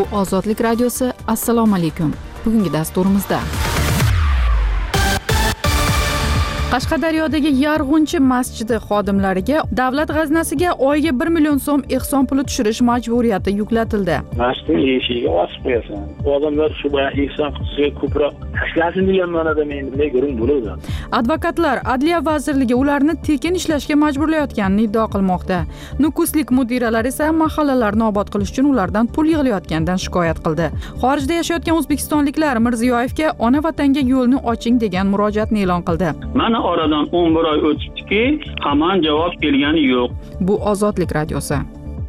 Bu Ozodlik radiosi. Assalomu alaykum. Bugungi dasturimizda Qashqadaryodagi Yarg'unchi masjidi xodimlariga davlat g'aznasiga oyiga 1 million so'm ehson puli tushirish majburiyati yuklatildi. Masjidning eshigiga osib qo'yasan. Bu odamlar shu boya ehson qutisiga ko'proq tashlasin degan ma'noda men bunday ko'rin bo'ladi. Advokatlar Adliya vazirligi ularni tekin ishlashga majburlayotganini iddao qilmoqda. Nukuslik mudiralar esa mahallalarni obod qilish uchun ulardan pul yig'ilayotganidan shikoyat qildi. Xorijda yashayotgan o'zbekistonliklar Mirziyoyevga ona vatanga yo'lni oching degan murojaatni e'lon qildi. Oradan 11 oy o'tibdiki, hamon javob kelgani yo'q. Bu Ozodlik radiosi.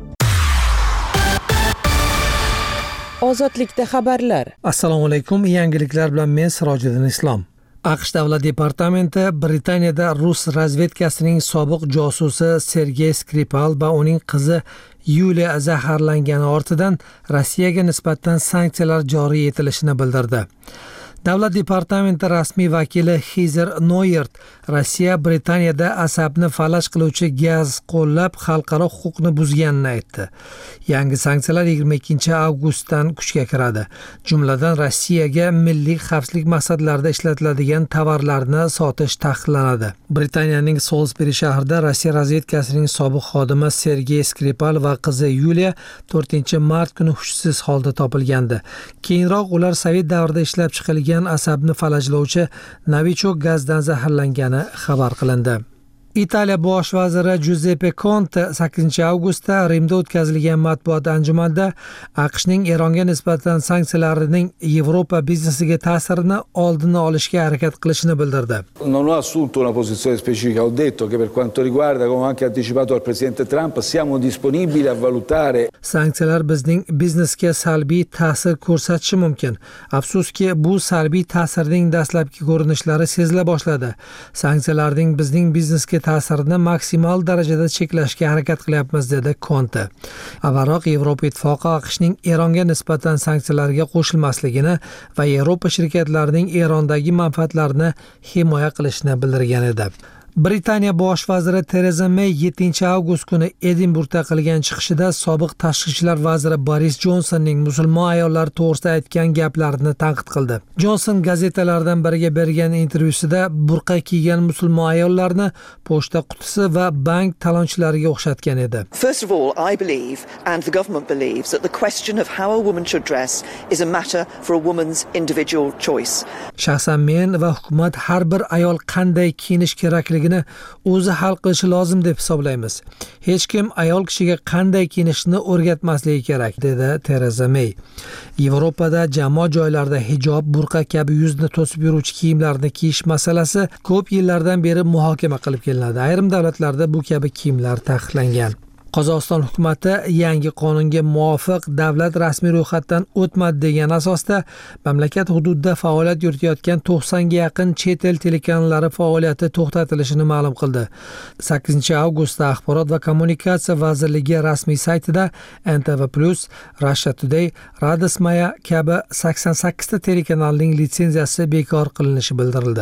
Ozodlikda xabarlar. Assalomu alaykum. Yangiliklar bilan men Sirojiddin Islom. AQSh davlat departamenti Britaniyada rus razvedkasining sobiq josusi Sergey Skripal va uning qizi Yuliya zaharlangani ortidan Rossiyaga nisbatan sanksiyalar joriy etilishini bildirdi. Davlat departamenti rasmiy vakili Xizer Noyert Rossiya Britaniyada asabni falaj qiluvchi gaz qo'llab xalqaro huquqni buzganini aytdi. Yangi sanksiyalar 22 avgustdan kuchga kiradi. Jumladan Rossiyaga milliy xavfsizlik maqsadlarida ishlatiladigan tovarlarni sotish taqiqlanadi. Britaniyaning Salisbury shahrida Rossiya razvedkasining sobiq xodimi Sergey Skripal va qizi Yuliya 4-mart kuni hushsiz holda topilgandi. Keyinroq ular Sovet davrida ishlab chiqilgan asabni falajlovchi Novichok gazdan zaharlangani xabar qilindi. Italiya bosh vaziri Giuseppe Conte 8-avgustda Rimda o'tkazilgan matbuot anjumanida AQShning Eronga nisbatan sanksiyalarining Yevropa biznesiga ta'sirini oldini olishga harakat qilishini bildirdi. Non ho assunto una posizione specifica, ho detto che per quanto riguarda, come anche anticipato al presidente Trump, siamo disponibili a valutare. Sanksiyalar bizning biznesga salbiy ta'sir ko'rsatishi mumkin. Afsuski, bu salbiy ta'sirning dastlabki ko'rinishlari sezila boshladi. Sanksiyalarning bizning biznesga ta'sirini maksimal darajada cheklashga harakat qilyapmiz, dedi Conte. Avvalroq Yevropa Ittifoqi AQShning Eronga nisbatan sanksiyalarga qo'shilmasligini va Yevropa shirkatlarining Erondagi manfaatlarini himoya qilishini bildirgan edi. Britaniya bosh vaziri Tereza May 7-avgust kuni Edinburgda qilgan chiqishida sobiq tashqi ishlar vaziri Boris Johnsonning musulmon ayollar to'g'risida aytgan gaplarini tanqid qildi. Johnson gazetalardan biriga bergan intervyusida burqa kiygan musulmon ayollarni pochta qutisi va bank talonchilariga o'xshatgan edi. First of all, I believe and the government believes that the question of how a woman should dress is a matter for a woman's individual choice. Shaxsan men va hukumat har bir ayol qanday kiyinish kerakligini o'zi hal qilishi lozim deb hisoblaymiz. Hech kim ayol kishiga qanday kiyinishni o'rgatmasligi kerak, dedi Tereza May. Yevropada jamoat joylarida hijob, burqa kabi yuzni to'sib yuruvchi kiyimlarni kiyish masalasi ko'p yillardan beri muhokama qilib kelinadi. Ayrim davlatlarda bu kabi kiyimlar taqiqlangan. Qozog'iston hukumati yangi qonunga muvofiq davlat rasmiy ro'yxatdan o'tmadi degan asosda mamlakat hududida faoliyat yuritayotgan 90 ga yaqin chet el telekanallari faoliyati to'xtatilishini ma'lum qildi. 8-avgustda Axborot va kommunikatsiya vazirligi rasmiy saytida NTV+, Russia Today, Radosmaya kabi 88 ta telekanalning litsenziyasi bekor qilinishi bildirildi.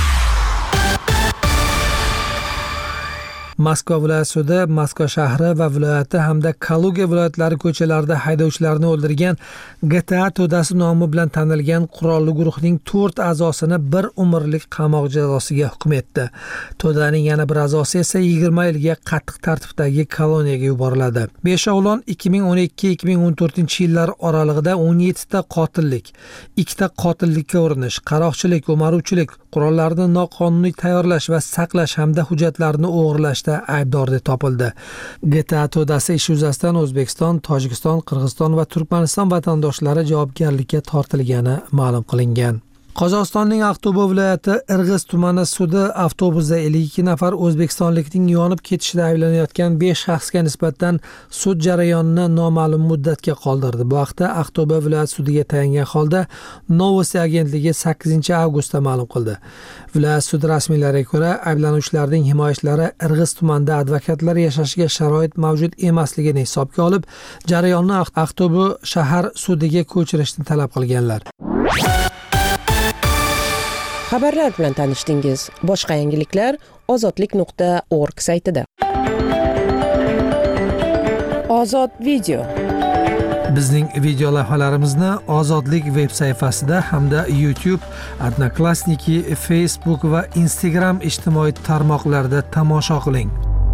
Moskva viloyat sudi Moskva shahri va viloyati hamda Kaluga viloyatlari ko'chalarida haydovchilarni o'ldirgan GTA to'dasi nomi bilan tanilgan qurolli guruhning 4 a'zosini 1 umrlik qamoq jazosiga hukm etdi. To'daning yana bir a'zosi esa 20 yilga qattiq tartibdagi koloniyaga yuboriladi. Beshovlon 2012-2014-yillar oralig'ida 17 ta qotillik, 2 ta qotillikka urinish, qaroqchilik, o'maruvchilik, qurollarni noqonuniy tayyorlash va saqlash hamda hujjatlarni o'g'irlash aybdor deb topildi. GTA to'dasi ish yuzasidan O'zbekiston, Tojikiston, Qirg'iziston va Turkmaniston vatandoshlari javobgarlikka tortilgani ma'lum qilingan. Qozog'istonning Aqto'be viloyati Irg'iz tumani sudi avtobusda 52 nafar o'zbekistonlikning yonib ketishida ayblanayotgan 5 shaxsga nisbatan sud jarayonini noma'lum muddatga qoldirdi. Bu haqda Aqto'be viloyat sudiga tayangan holda Novosti agentligi 8-avgustda ma'lum qildi. Viloyat sudi rasmiylariga ko'ra, ayblanuvchilarning himoyachilari Irg'iz tumanida advokatlar yashashiga sharoit mavjud emasligini hisobga olib, jarayonni Aqto'be shahar sudiga ko'chirishni talab qilganlar. Xabarlar bilan tanishdingiz. Boshqa yangiliklar ozodlik.org saytida. Ozod video. Bizning video lavhalarimizni Ozodlik veb sayfasida hamda YouTube, Odnoklassniki, Facebook va Instagram ijtimoiy tarmoqlarida tomosha qiling.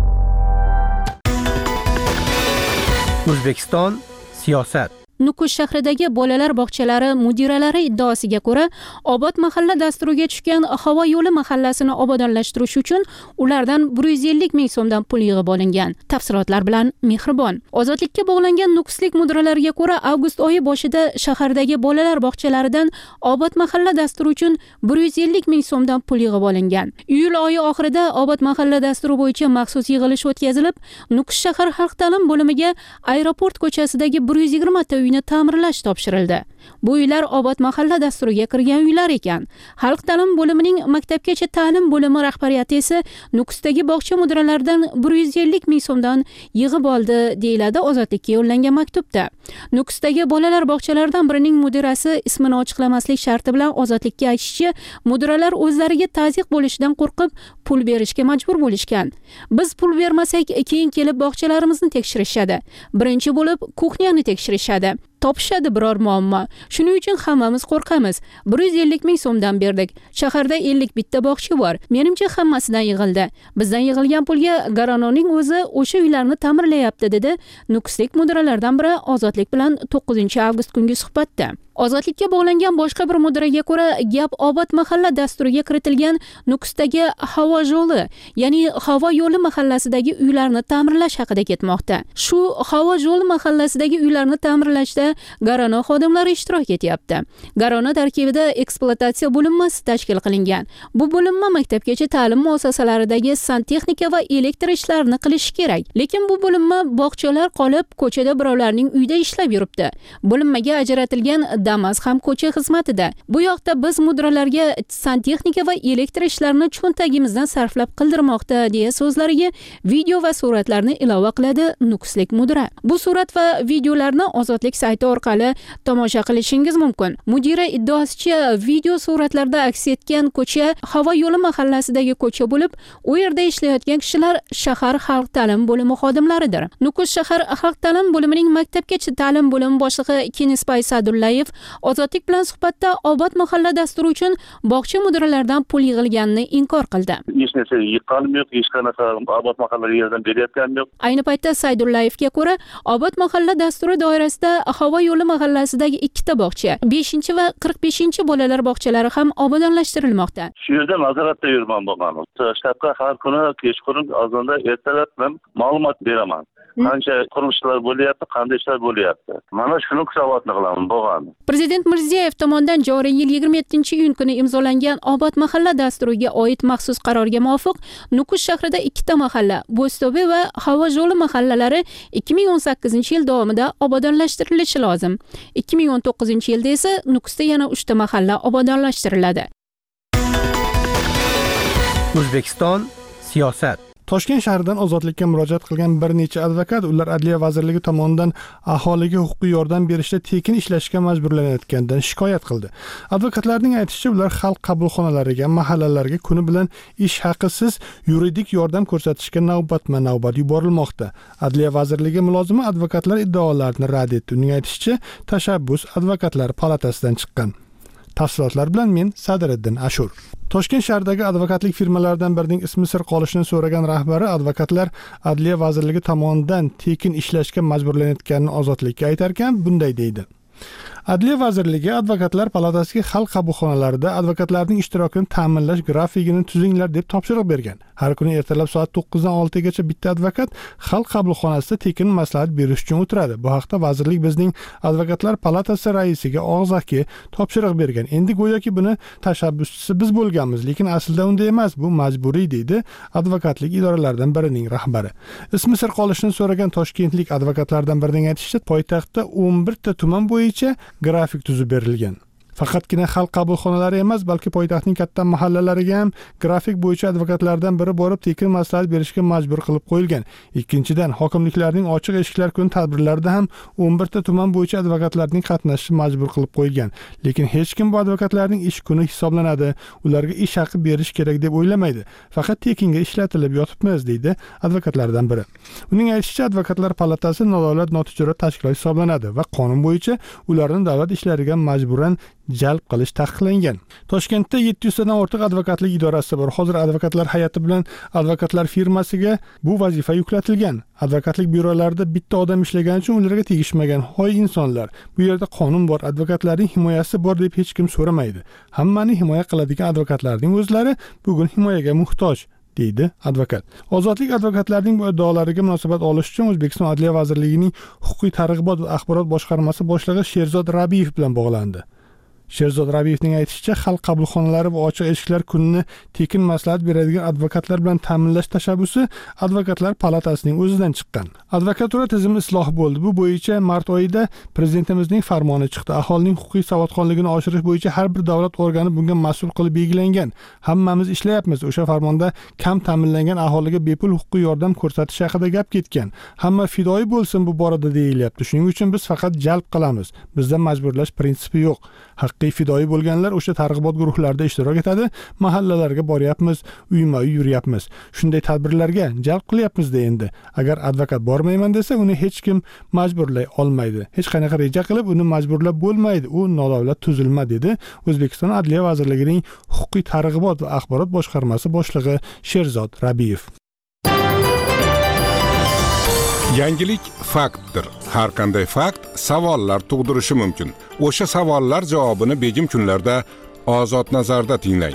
O'zbekiston siyosat. Nukus shahridagi bolalar bog'chalari mudiralari iddaosiga ko'ra, Obod mahalla dasturiga tushgan havo yo'li mahallasini obodonlashtirish uchun ulardan 150 ming so'mdan pul yig'ib olingan. Tafsilotlar bilan Mehribon. Ozodlikka bog'langan nukuslik mudiralariga ko'ra, avgust oyi boshida shahardagi bolalar bog'chalaridan Obod mahalla dasturi uchun 150 ming so'mdan pul yig'ib olingan. Iyul oyi oxirida Obod mahalla dasturi bo'yicha maxsus yig'ilish o'tkazilib, Nukus shahar xalq ta'lim bo'limiga aeroport ko'chasidagi 120 ta uyni ta'mirlash topshirildi. Bu uylar Obod mahalla dasturiga kirgan uylar ekan. Xalq ta'lim bo'limining maktabgacha ta'lim bo'limi rahbariyati esa Nukusdagi bog'cha mudiralaridan 150 ming so'mdan yig'ib oldi, deyiladi Ozodlikka yo'llangan maktubda. Nukusdagi bolalar bog'chalaridan birining mudirasi ismini ochiqlamaslik sharti bilan Ozodlikka aytishicha, mudiralar o'zlariga tazyiq bo'lishidan qo'rqib pul berishga majbur bo'lishgan. Biz pul bermasak, keyin kelib bog'chalarimizni tekshirishadi. Birinchi bo'lib kuxnyani tekshirishadi. Topishadi biror muammo. Shuning uchun hammamiz qo'rqamiz. 150 ming so'mdan berdik. Shaharda 50 bitta bog'cha bor. Menimcha hammasidan yig'ildi. Bizdan yig'ilgan pulga Garanoning o'zi o'sha uylarni ta'mirlayapti, dedi Nukuslik mudiralardan biri Ozodlik bilan 9-avgust kungi suhbatda. Ozodlikka bog'langan boshqa bir mudiraga ko'ra, gap Obod mahalla dasturiga kiritilgan Nukusdagi havo yo'li, ya'ni havo yo'li mahallasidagi uylarni ta'mirlash haqida ketmoqda. Shu havo yo'li mahallasidagi uylarni ta'mirlashda Garano xodimlari ishtirok etyapti. Garano tarkibida ekspluatatsiya bo'linmasi tashkil qilingan. Bu bo'linma maktabgacha ta'lim muassasalaridagi santexnika va elektr ishlarini qilishi kerak. Lekin bu bo'linma bog'chalar qolib, ko'chada birovlarning uyida ishlab yuribdi. Bo'linmaga ajratilgan Damas ham ko'cha xizmatida. Bu yoqda biz mudiralarga santexnika va elektr ishlarini cho'ntagimizdan sarflab qildirmoqda, deya so'zlariga video va suratlarni ilova qiladi Nukuslik mudira. Bu surat va videolarni Ozodlik sayti orqali tomosha qilishingiz mumkin. Mudira iddaosicha, video suratlarda aks etgan ko'cha havo yo'li mahallasidagi ko'cha bo'lib, u yerda ishlayotgan kishilar shahar xalq ta'lim bo'limi xodimlaridir. Nukus shahar xalq ta'lim bo'limining maktabgacha ta'lim bo'limi boshlig'i Kenispay Sadullayev Ozodlik bilan suhbatda Obod mahalla dasturi uchun bog'cha mudiralaridan pul yig'ilganini inkor qildi. Hech narsa yiqqanim yo'q, hech qanaqa Obod mahalla yerdan berayotganim yo'q. Ayni paytda Saydullayevga ko'ra, Obod mahalla dasturi doirasida havo yo'li mahallasidagi 2 ta bog'cha, 5 va 45 bolalar bog'chalari ham obodonlashtirilmoqda. Shu yerda nazoratda yurman bo'lgan. Shtabga har kuni kechqurun azonda ertalab men ma'lumot beraman. Qancha qurilishlar bo'lyapti, qanday ishlar bo'lyapti. Mana shuni hisobotni qilaman bo'lgan. Prezident Mirziyoyev tomonidan joriy yil 27-iyun kuni imzolangan Obod mahalla dasturiga oid maxsus qarorga muvofiq Nukus shahrida 2 ta mahalla, Bo'sto'be va Havo yo'li mahallalari 2018-yil davomida obodonlashtirilishi lozim. 2019-yilda esa Nukusda yana 3 ta mahalla obodonlashtiriladi. O'zbekiston siyosat. Toshkent shahridan Ozodlikka murojaat qilgan bir necha advokat ular Adliya vazirligi tomonidan aholiga huquqiy yordam berishda tekin ishlashga majburlanayotganidan shikoyat qildi. Advokatlarning aytishicha, ular xalq qabulxonalariga, mahallalarga kuni bilan ish haqisiz yuridik yordam ko'rsatishga navbatma-navbat yuborilmoqda. Adliya vazirligi mulozimi advokatlar iddaolarini rad etdi. Uning aytishicha, tashabbus advokatlar palatasidan chiqqan. Tafsilotlar bilan men Sadiriddin Ashur. Toshkent shahridagi advokatlik firmalaridan birining ismi sir qolishini so'ragan rahbari advokatlar Adliya vazirligi tomonidan tekin ishlashga majburlanayotganini Ozodlikka aytar ekan, bunday deydi. Adliya vazirligi advokatlar palatasiga xalq qabulxonalarida advokatlarning ishtirokini ta'minlash grafikini tuzinglar deb topshiriq bergan. Har kuni ertalab soat 9 dan 6 gacha bitta advokat xalq qabulxonasida tekin maslahat berish uchun o'tiradi. Bu haqda vazirlik bizning advokatlar palatasi raisiga og'zaki topshiriq bergan. Endi go'yoki buni tashabbuschisi biz bo'lganmiz, lekin aslida unday emas, bu majburiy, deydi advokatlik idoralaridan birining rahbari. Ismi sir qolishini so'ragan toshkentlik advokatlardan birining aytishicha, poytaxtda 11 ta tuman bo'yicha grafik tuzib berilgan. Faqatgina xalq qabulxonalari emas, balki poytaxtning katta mahallalariga ham grafik bo'yicha advokatlardan biri borib tekin maslahat berishga majbur qilib qo'yilgan. Ikkinchidan, hokimliklarning ochiq eshiklar kuni tadbirlarida ham 11 ta tuman bo'yicha advokatlarning qatnashishi majbur qilib qo'yilgan. Lekin hech kim bu advokatlarning ish kuni hisoblanadi, ularga ish haqi berish kerak deb o'ylamaydi. Faqat tekinga ishlatilib yotibmiz, deydi advokatlardan biri. Uning aytishicha, advokatlar palatasi nodavlat notijorat tashkilot hisoblanadi va qonun bo'yicha ularni davlat ishlariga majburan jalb qilish taqiqlangan. Toshkentda 700 tadan ortiq advokatlik idorasi bor. Hozir advokatlar hay'ati bilan advokatlar firmasiga bu vazifa yuklatilgan. Advokatlik byurolarida bitta odam ishlagani uchun ularga tegishmagan hoy insonlar. Bu yerda qonun bor, advokatlarning himoyasi bor deb hech kim so'ramaydi. Hammani himoya qiladigan advokatlarning o'zlari bugun himoyaga muhtoj, deydi advokat. Ozodlik advokatlarning bu iddaolariga munosabat olish uchun O'zbekiston Adliya vazirligining huquqiy targ'ibot va axborot boshqarmasi boshlig'i Sherzod Rabiyev bilan bog'landi. Sherzod Rabiyevning aytishicha, xalq qabulxonalari va ochiq eshiklar kunini tekin maslahat beradigan advokatlar bilan ta'minlash tashabbusi advokatlar palatasining o'zidan chiqqan. Advokatura tizimi isloh bo'ldi. Bu bo'yicha mart oyida prezidentimizning farmoni chiqdi. Aholining huquqiy savodxonligini oshirish bo'yicha har bir davlat organi bunga mas'ul qilib belgilangan. Hammamiz ishlayapmiz. O'sha farmonda kam ta'minlangan aholiga bepul huquqiy yordam ko'rsatish haqida gap ketgan. Hamma fidoyi bo'lsin bu borada deyilyapti. Shuning uchun biz faqat jalb qilamiz. Bizda majburlash prinsipi yo'q. Haqiqiy fidoyi bo'lganlar o'sha targ'ibot guruhlarida ishtirok etadi, mahallalarga boryapmiz, uyma-uy yuryapmiz. Shunday tadbirlarga jalb qilyapmiz-da endi. Agar advokat bormayman desa, uni hech kim majburlay olmaydi. Hech qanaqa reja qilib uni majburlab bo'lmaydi. U nodavlat tuzilma, dedi O'zbekiston Adliya vazirligining huquqiy targ'ibot va axborot boshqarmasi boshlig'i Sherzod Rabiyev. Yangilik faktdir. Har qanday fakt savollar tug'dirishi mumkin. O'sha savollar javobini begim kunlarda Ozod nazarda tinglang.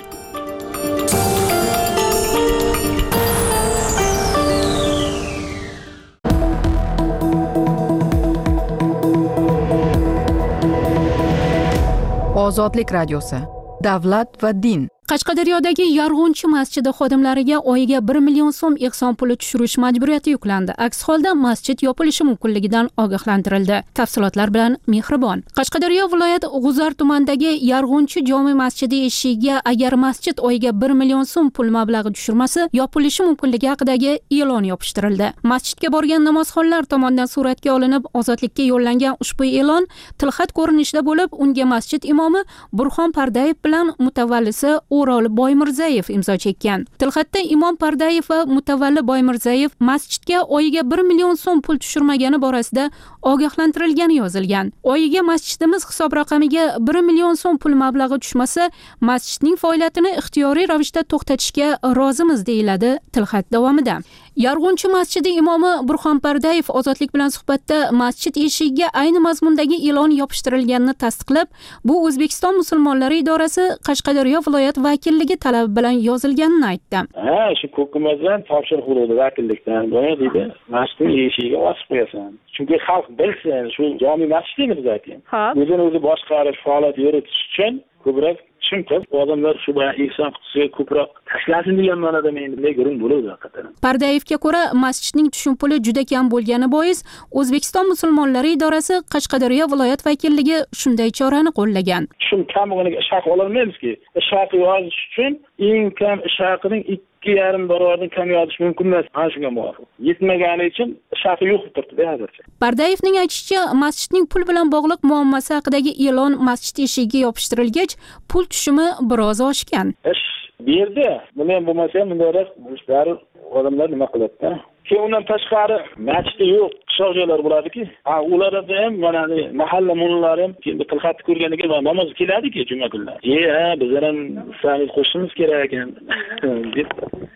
Ozodlik radiosi. Davlat va din. Qashqadaryodagi Yarg'unchi masjidi xodimlariga oyiga 1 million so'm ehson puli tushirish majburiyati yuklandi. Aks holda masjid yopilishi mumkinligidan ogohlantirildi. Tafsilotlar bilan Mehribon. Qashqadaryo viloyat G'uzar tumanidagi Yarg'unchi jome masjidi eshigiga agar masjid oyiga 1 million so'm pul mablag'i tushirmasa, yopilishi mumkinligi haqidagi e'lon yopishtirildi. Masjidga borgan namozxonlar tomonidan suratga olinib, ozodlikka yo'llangan ushbu e'lon tilxat ko'rinishida bo'lib, unga masjid imomi Burxon Pardayev bilan mutavallisi O'rol Boymirzayev imzo chekkan. Tilxatda Imom Pardayev va mutavalli Boymirzayev masjidga oyiga 1 million so'm pul tushirmagani borasida ogohlantirilgani yozilgan. Oyiga masjidimiz hisob raqamiga 1 million so'm pul mablag'i tushmasa, masjidning faoliyatini ixtiyoriy ravishda to'xtatishga rozimiz, deyiladi tilxat davomida. Yarg'unchi masjidi imomi Burxon Pardayev ozodlik bilan suhbatda masjid eshigiga ayni mazmundagi e'lon yopishtirilganini tasdiqlab, bu O'zbekiston musulmonlari idorasi Qashqadaryo viloyat vakilligi talabi bilan yozilganini aytdi. Shu hukumatdan topshiriq bo'ldi vakillikdan. Buni deydi, masjidning eshigiga osib qo'yasan. Chunki xalq bilsin, shu jome masjidimiz aytgan. O'zini o'zi boshqarish, faoliyat yuritish uchun ko'proq tushunib, odamlar shu bilan ehson qutisiga ko'proq tashlasin degan ma'noda men bunday guruh bo'ladi haqiqatan. Pardayevga ko'ra, masjidning tushum puli juda kam bo'lgani bois, O'zbekiston musulmonlari idorasi Qashqadaryo viloyat vakilligi shunday chorani qo'llagan. Tushum kam bo'lganiga ish haqi ololmaymizki. Ish haqi yozish uchun eng kam ish haqining 2,5 barobardan kam yozish mumkin emas. Ana shunga muvofiq. Yetmagani uchun ish haqi yo'q deb turibdi hozircha. Pardayevning aytishicha, masjidning pul bilan bog'liq muammosi haqidagi e'lon masjid eshigiga yopishtirilgach, pul tushumi biroz oshgan. Ish berdi. Buni ham bo'lmasa ham bunday ishlar odamlar nima qiladi-da? Keyin undan tashqari masjid yo'q, qishloq joylar bo'ladiki, ularda ham mana mahalla mo'llari ham tilxatni ko'rganiga namoz keladi-ki juma kunlari. Bizlar ham samiz qo'shishimiz kerak ekan deb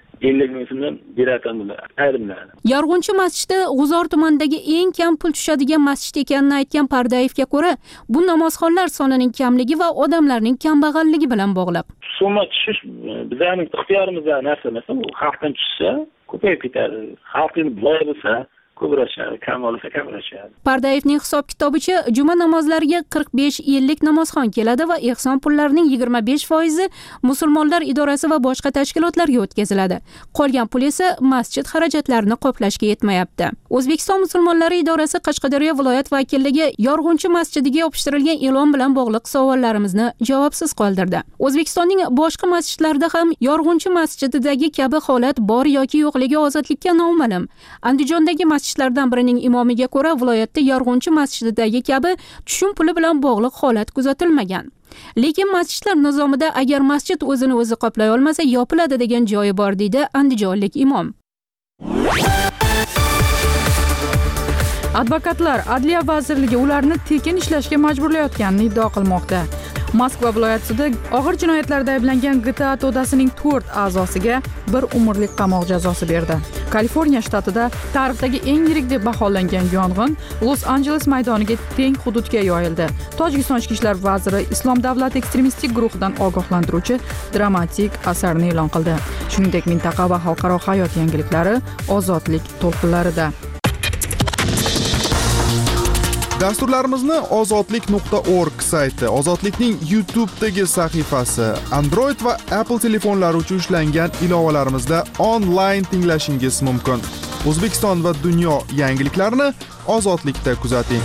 50 ming so'mdan beradilar, ayrimlar. Yarg'unchi masjidi G'uzor tumanidagi eng kam pul tushadigan masjid ekanini aytgan Pardayevga ko'ra, bu namozxonlar sonining kamligi va odamlarning kambag'alligi bilan bog'liq. Summa tushish bizning ixtiyorimizda narsa emas, u xalqdan tushsa ko'payib ketadi. Xalqning boy bo'lsa, ko'prashadi, kam olsa kamrashadi. Pardayevning hisob-kitobicha juma namozlariga 45-50 namozxon keladi va ehson pullarining 25% musulmonlar idorasi va boshqa tashkilotlarga o'tkaziladi. Qolgan pul esa masjid xarajatlarini qoplashga yetmayapti. O'zbekiston musulmonlari idorasi Qashqadaryo viloyat vakilligi Yorg'unchi masjidiga yopishtirilgan e'lon bilan bog'liq savollarimizni javobsiz qoldirdi. O'zbekistonning boshqa masjidlarida ham Yorg'unchi masjididagi kabi holat bor yoki yo'qligi ozodlikka noma'lum. Andijondagi masjidlardan birining imomiga ko'ra, viloyatda Yorg'unchi masjididagi kabi tushum puli bilan bog'liq holat kuzatilmagan. Lekin masjidlar nizomida agar masjid o'zini o'zi qoplay olmasa yopiladi degan joyi bor, deydi andijonlik imom. Advokatlar Adliya vazirligi ularni tekin ishlashga majburlayotganini iddao qilmoqda. Moskva viloyat sudi og'ir jinoyatlarda ayblangan GTA to'dasining 4 a'zosiga 1 umrlik qamoq jazosi berdi. Kaliforniya shtatida tarixdagi eng yirik deb baholangan yong'in Los-Anjeles maydoniga teng hududga yoyildi. Tojikiston ichki ishlar vaziri Islom davlati ekstremistik guruhidan ogohlantiruvchi dramatik asarni e'lon qildi. Shuningdek, mintaqa va xalqaro hayot yangiliklari ozodlik to'lqinlarida. Dasturlarimizni ozodlik.org sayti, Ozodlikning YouTube'dagi sahifasi, Android va Apple telefonlari uchun ishlangan ilovalarimizda onlayn tinglashingiz mumkin. O'zbekiston va dunyo yangiliklarini Ozodlikda kuzating.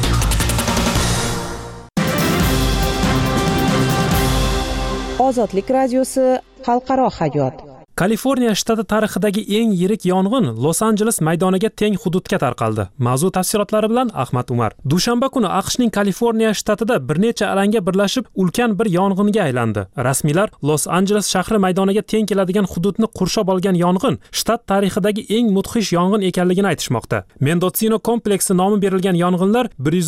Ozodlik radiosi xalqaro hayot. Kaliforniya shtati tarixidagi eng yirik yong'in Los-Anjeles maydoniga teng hududga tarqaldi. Mavzu tafsilotlari bilan Ahmad Umar. Dushanba kuni AQShning Kaliforniya shtatida bir necha alanga birlashib ulkan bir yong'inga aylandi. Rasmiylar Los-Anjeles shahri maydoniga teng keladigan hududni qurshab olgan yong'in shtat tarixidagi eng mudhish yong'in ekanligini aytishmoqda. Mendocino kompleksi nomi berilgan yong'inlar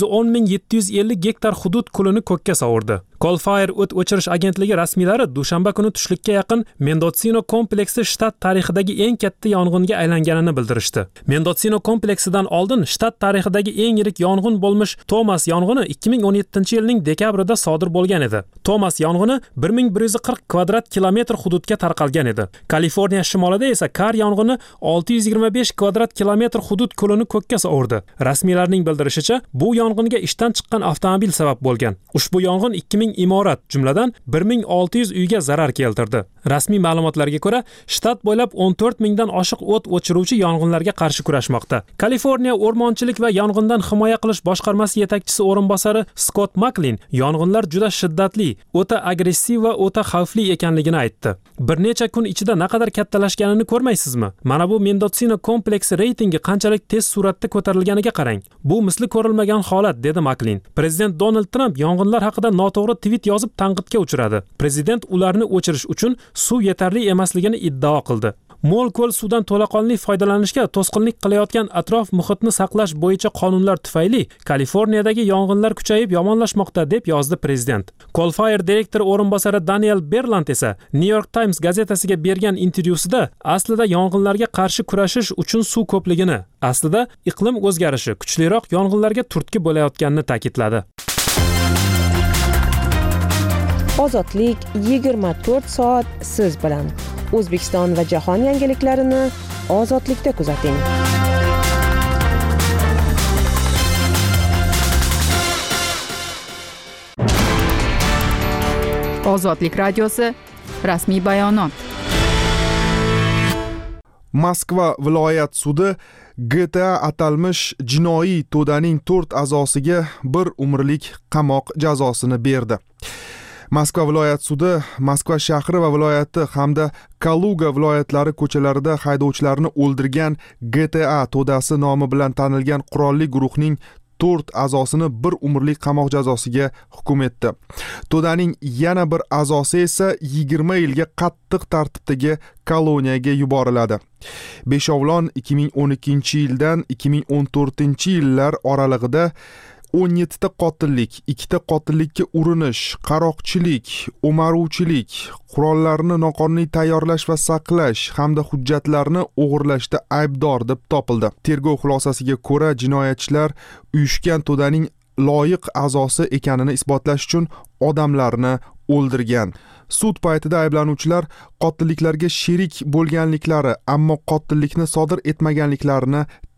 110,750 gektar hudud kulini ko'kka sovurdi. Coalfire o't o'chirish agentligi rasmiylari dushanba kuni tushlikka yaqin Mendocino kompleksi shtat tarixidagi eng katta yong'inga aylanganini bildirishdi. Mendocino kompleksidan oldin shtat tarixidagi eng yirik yong'in bo'lmish Thomas yong'ini 2017-yilning dekabrida sodir bo'lgan edi. Thomas yong'ini 1140 kvadrat kilometr hududga tarqalgan edi. Kaliforniya shimolida esa Kar yong'ini 625 kvadrat kilometr hudud kulini ko'kka sovurdi. Rasmiylarning bildirishicha, bu yong'inga ishdan chiqqan avtomobil sabab bo'lgan. Ushbu yong'in 2000 imorat, jumladan 1600 uyga zarar keltirdi. Rasmiy ma'lumotlarga ko'ra, shtat bo'ylab 14 mingdan oshiq o't o'chiruvchi yong'inlarga qarshi kurashmoqda. Kaliforniya o'rmonchilik va yong'indan himoya qilish boshqarmasi yetakchisi o'rinbosari Scott Macklin yong'inlar juda shiddatli, o'ta agressiv va o'ta xavfli ekanligini aytdi. Bir necha kun ichida naqadar kattalashganini ko'rmaysizmi? Mana bu Mendocino kompleksi reytingi qanchalik tez suratda ko'tarilganiga qarang. Bu misli ko'rilmagan holat, dedi Macklin. Prezident Donald Trump yong'inlar haqida noto'g'ri tweet yozib tanqidga uchradi. Prezident ularni o'chirish uchun suv yetarli emasligini iddao qildi. Mo'l-ko'l suvdan to'laqonli foydalanishga to'sqinlik qilayotgan atrof muhitni saqlash bo'yicha qonunlar tufayli Kaliforniyadagi yong'inlar kuchayib yomonlashmoqda, deb yozdi prezident. Coalfire direktori o'rinbosari Daniel Berland esa New York Times gazetasiga bergan intervyusida aslida yong'inlarga qarshi kurashish uchun suv ko'pligini, aslida iqlim o'zgarishi kuchliroq yong'inlarga turtki bo'layotganini ta'kidladi. Ozodlik 24 soat siz bilan. O'zbekiston va jahon yangiliklarini Ozodlikda kuzating. Ozodlik radiosi rasmiy bayonot. Moskva viloyat sudi GTA atalmish jinoiy to'daning 4 a'zosiga 1 umrlik qamoq jazosini berdi. Moskva viloyat sudi Moskva shahri va viloyati hamda Kaluga viloyatlari ko'chalarida haydovchilarni o'ldirgan GTA to'dasi nomi bilan tanilgan qurolli guruhning 4 a'zosini 1 umrlik qamoq jazosiga hukm etdi. To'daning yana bir a'zosi esa 20 yilga qattiq tartibdagi koloniyaga yuboriladi. Beshovlon 2012-yildan 2014-yillar oralig'ida 17 ta qotillik, 2 ta qotillikka urinish, qaroqchilik, o'maruvchilik, qurollarni noqonuniy tayyorlash va saqlash hamda hujjatlarni o'g'irlashda aybdor deb topildi. Tergov xulosasiga ko'ra, jinoyatchilar uyushgan to'daning loyiq a'zosi ekanini isbotlash uchun odamlarni o'ldirgan. Sud paytida ayblanuvchilar qotilliklarga sherik bo'lganliklari, ammo qotillikni sodir etmaganliklarini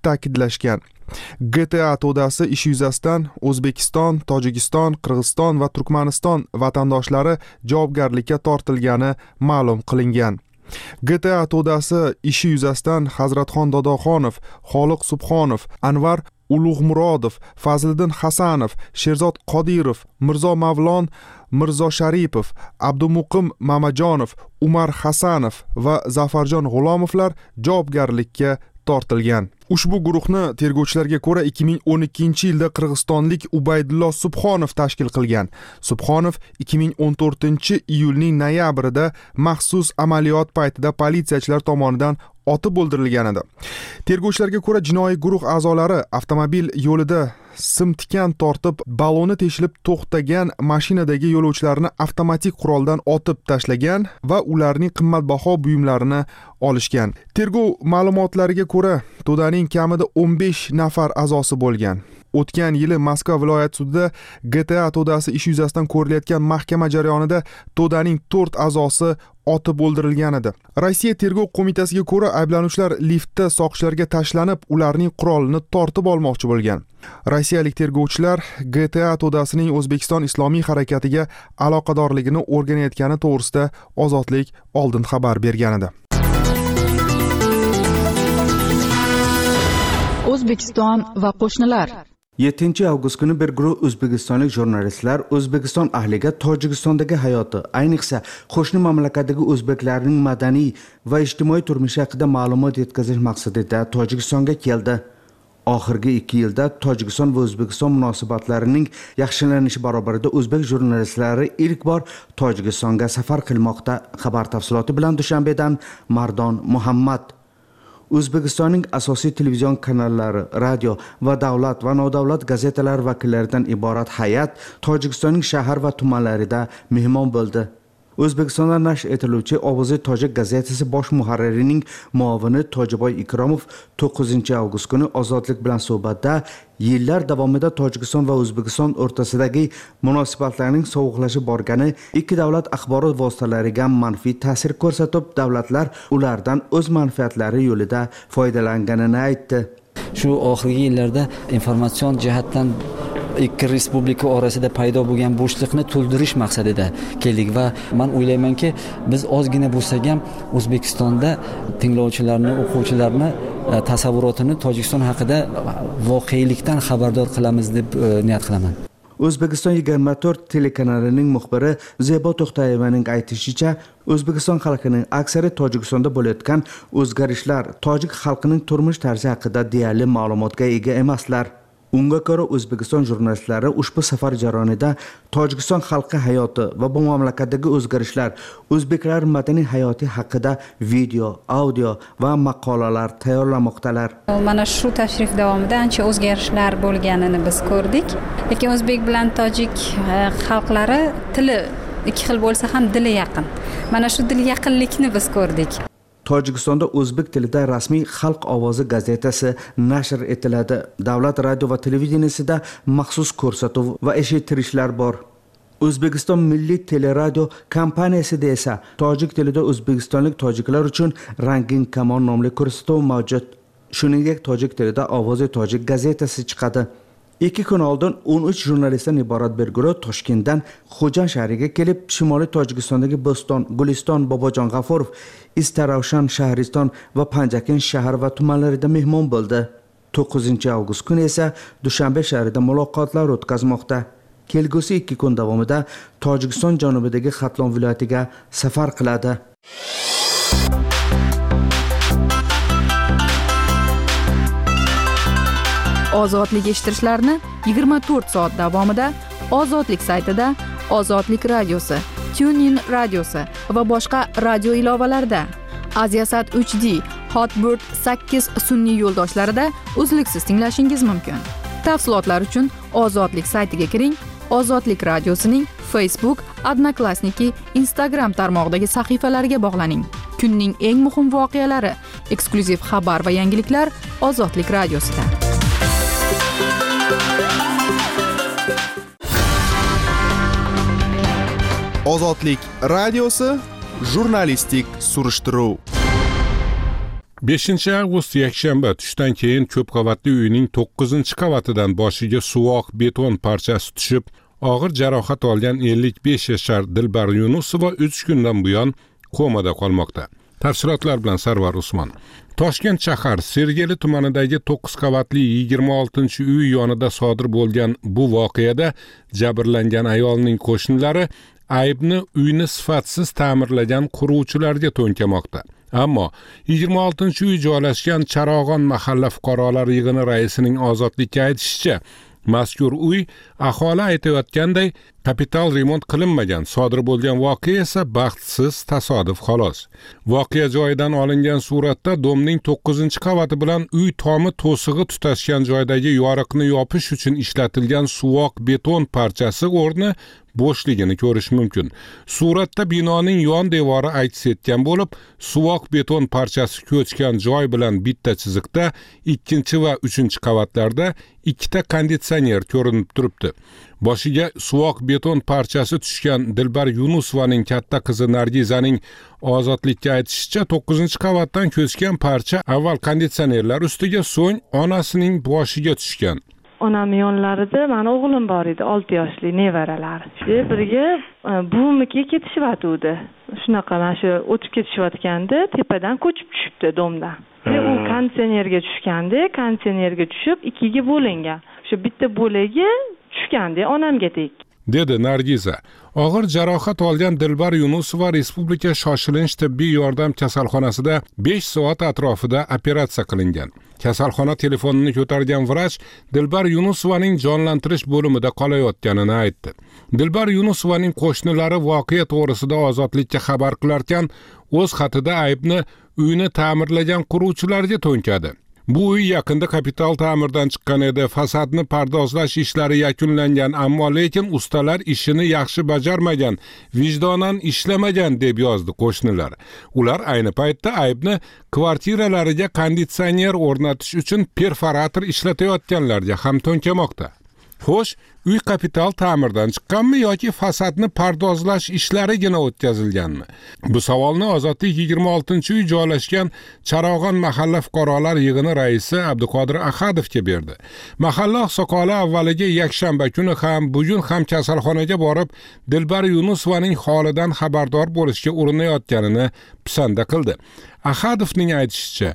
ta'kidlashgan. GTA to'dasi ishi yuzasidan O'zbekiston, Tojikiston, Qirg'iziston va Turkmaniston vatandoshlari javobgarlikka tortilgani ma'lum qilingan. GTA to'dasi ishi yuzasidan Hazratxon Dodoxonov, Xoliq Subhonov, Anvar Ulug'murodov, Fazliddin Hasanov, Sherzod Qodirov, Mirzo Mavlon Mirzo Sharipov, Abdumuqim Mamajonov, Umar Hasanov va Zafarjon G'ulomovlar javobgarlikka tortilgan. Ushbu guruhni tergovchilarga ko'ra 2012-yilda qirg'izistonlik Ubaydullo Subhonov tashkil qilgan. Subhonov 2014-iyulning noyabrida maxsus amaliyot paytida politsiyachilar tomonidan otib o'ldirilgan edi. Tergovchilarga ko'ra jinoiy guruh a'zolari avtomobil yo'lida sim tikan tortib, balloni teshilib to'xtagan mashinadagi yo'lovchilarni avtomatik quroldan otib tashlagan va ularning qimmatbaho buyumlarini olishgan. Tergov ma'lumotlariga ko'ra, to'daning kamida 15 nafar a'zosi bo'lgan. O'tgan yili Moskva viloyat sudida GTA to'dasi ishi yuzasidan ko'rilayotgan mahkama jarayonida to'daning 4 a'zosi otib o'ldirilgan edi. Rossiya tergov qo'mitasiga ko'ra, ayblanuvchilar liftda soqchilarga tashlanib, ularning qurolini tortib olmoqchi bo'lgan. Rossiyalik tergovchilar GTA to'dasining O'zbekiston Islomiy harakatiga aloqadorligini o'rganayotgani to'g'risida Ozodlik oldin xabar bergan edi. O'zbekiston va qo'shnilar. 7-avgust kuni bir guruh o'zbekistonlik jurnalistlar O'zbekiston ahliga Tojikistondagi hayoti, ayniqsa qo'shni mamlakatdagi o'zbeklarning madaniy va ijtimoiy turmushi haqida ma'lumot yetkazish maqsadida Tojikistonga keldi. Oxirgi 2 yilda Tojikiston va O'zbekiston munosabatlarining yaxshilanishi barobarida o'zbek jurnalistlari ilk bor Tojikistonga safar qilmoqda. Xabar tafsiloti bilan Dushanbedan Mardon Muhammad. O'zbekistonning asosiy televizion kanallari, radio va davlat va nodavlat gazetalar vakillaridan iborat hay'at Tojikistonning shahar va tumanlarida mehmon bo'ldi. O'zbekistonda nashr etiluvchi Ovozi Tojik gazetasi bosh muharririning muavini Tojiboy Ikromov 9-avgust kuni Ozodlik bilan suhbatda yillar davomida Tojikiston va O'zbekiston o'rtasidagi munosabatlarning sovuqlashib borgani ikki davlat axborot vositalariga manfiy ta'sir ko'rsatib, davlatlar ulardan o'z manfaatlari yo'lida foydalanganini aytdi. Shu oxirgi yillarda informatsion jihatdan ikki respublika orasida paydo bo'lgan bo'shliqni to'ldirish maqsadida keldik va men o'ylaymanki, biz ozgina bo'lsak ham O'zbekistonda tinglovchilarni, o'quvchilarni tasavvurotini Tojikiston haqida voqelikdan xabardor qilamiz deb niyat qilaman. O'zbekiston 24 telekanalining muxbiri Zebo To'xtayevaning aytishicha, O'zbekiston xalqining aksari Tojikistonda bo'layotgan o'zgarishlar tojik xalqining turmush tarzi haqida deyarli ma'lumotga ega emaslar. Unga ko'ra, O'zbekiston jurnalistlari ushbu safar jarayonida Tojikiston xalqi hayoti va bu mamlakatdagi o'zgarishlar, o'zbeklar madaniy hayoti haqida video, audio va maqolalar tayyorlamoqdalar. Mana shu tashrif davomida ancha o'zgarishlar bo'lganini biz ko'rdik. Lekin o'zbek bilan tojik xalqlari tili ikki xil bo'lsa ham dili yaqin. Mana shu dil yaqinlikni biz ko'rdik. Tojikistonda o'zbek tilida rasmiy Xalq ovozi gazetasi nashr etiladi. Davlat radio va televideniyasida maxsus ko'rsatuv va eshittirishlar bor. O'zbekiston Milliy teleradio kompaniyasida esa tojik tilida o'zbekistonlik tojiklar uchun Rangin Kamon nomli ko'rsatuv mavjud. Shuningdek, tojik tilida Ovozi Tojik gazetasi chiqadi. 2 kun oldin 13 jurnalistdan iborat bir guruh Toshkentdan Xo'jand shahriga kelib, Shimoliy Tojikistondagi Bo'ston, Guliston, Bobojon G'afurov, Istaravshan, Shahriston va Panjakin shahar va tumanlarida mehmon bo'ldi. 9-avgust kuni esa Dushanbe shahrida muloqotlar o'tkazmoqda. Kelgusi 2 kun davomida Tojikiston janubidagi Xatlon viloyatiga safar qiladi. Ozodlik eshittirishlarni 24 soat davomida Ozodlik saytida, Ozodlik radiosi, TuneIn radiosi va boshqa radio ilovalarida, Aziasat 3D, Hotbird 8 sun'iy yo'ldoshlarida uzluksiz tinglashingiz mumkin. Tafsilotlar uchun Ozodlik saytiga kiring. Ozodlik radiosining Facebook, Odnoklassniki, Instagram tarmog'idagi sahifalariga bog'laning. Kunning eng muhim voqealari, eksklyuziv xabar va yangiliklar Ozodlik radiosida. Ozodlik radiosi jurnalistik surishtiruv. 5-avgust yakshanba tushdan keyin ko'p qavatli uyning 9-qavatidan boshiga suvoq beton parchasi tushib, og'ir jarohat olgan 55 yashar Dilbar Yunusova 3 kundan buyon komada qolmoqda. Tafsilotlar bilan Sarvar Usmon. Toshkent shahar Sergeli tumanidagi 9 qavatli 26-uy yonida sodir bo'lgan bu voqeada jabrlangan ayolning qo'shnilari aybni uyni sifatsiz ta'mirlagan quruvchilarga to'nkamoqda. Ammo 26-uy joylashgan Charog'on mahalla fuqarolar yig'ini raisining Ozodlikka aytishicha, mazkur uy aholi aytayotganday kapital remont qilinmagan, sodir bo'lgan voqea esa baxtsiz tasodif xolos. Voqea joyidan olingan suratda domning 9-qavati bilan uy tomi to'sig'i tutashgan joydagi yoriqni yopish uchun ishlatilgan suvoq beton parchasi o'rni bo'shligini ko'rish mumkin. Suratda binoning yon devori aks etgan bo'lib, suvoq beton parchasi ko'chgan joy bilan bitta chiziqda 2 va 3-qavatlarda 2ta konditsioner ko'rinib turibdi. Boshiga suvoq beton parchasi tushgan Dilbar Yunusovaning katta qizi Nargizaning Ozodlikka aytishicha, 9-qavatdan ko'chgan parcha avval konditsionerlar ustiga, so'ng onasining boshiga tushgan. Onam yonlarida mani o'g'lim bor edi, 6 yoshli nevaralar. Birga buvimnikiga ketishyotdi. Shunaqa mana shu o'tib ketishayotganda tepadan ko'chib tushibdi domdan. U konditsionerga tushganda, konditsionerga tushib 2ga bo'lingan. Shu bitta bo'lagi tushganda onamga tek. Dedi Nargiza. Og'ir jarohat olgan Dilbar Yunusova Respublika shoshilinch tibbiy yordam kasalxonasida 5 soat atrofida operatsiya qilingan. Kasalxona telefonini ko'targan vrach Dilbar Yunusovaning jonlantirish bo'limida qolayotganini aytdi. Dilbar Yunusovaning qo'shnilari voqea to'g'risida Ozodlikka xabar qilarkan, o'z xatida aybni uyni ta'mirlagan quruvchilarga to'nkadi. Bu uy yaqinda kapital ta'mirdan chiqqan edi, fasadni pardozlash ishlari yakunlangan, ammo lekin ustalar ishini yaxshi bajarmagan, vijdonan ishlamagan deb yozdi qo'shnilar. Ular ayni paytda aybni kvartiralariga konditsioner o'rnatish uchun perforator ishlatayotganlarga ham to'nkamoqda. Xo'sh, uy kapital ta'mirdan chiqqanmi yoki fasadni pardozlash ishlarigina o'tkazilganmi? Bu savolni Ozodlik 26-uy joylashgan Charog'on mahalla fuqarolar yig'ini raisi Abduqodir Ahadovga berdi. Mahalla oqsoqoli avvaliga yakshanba kuni ham, bugun ham kasalxonaga borib, Dilbar Yunusovaning holidan xabardor bo'lishga urinayotganini pisanda qildi. Ahadovning aytishicha,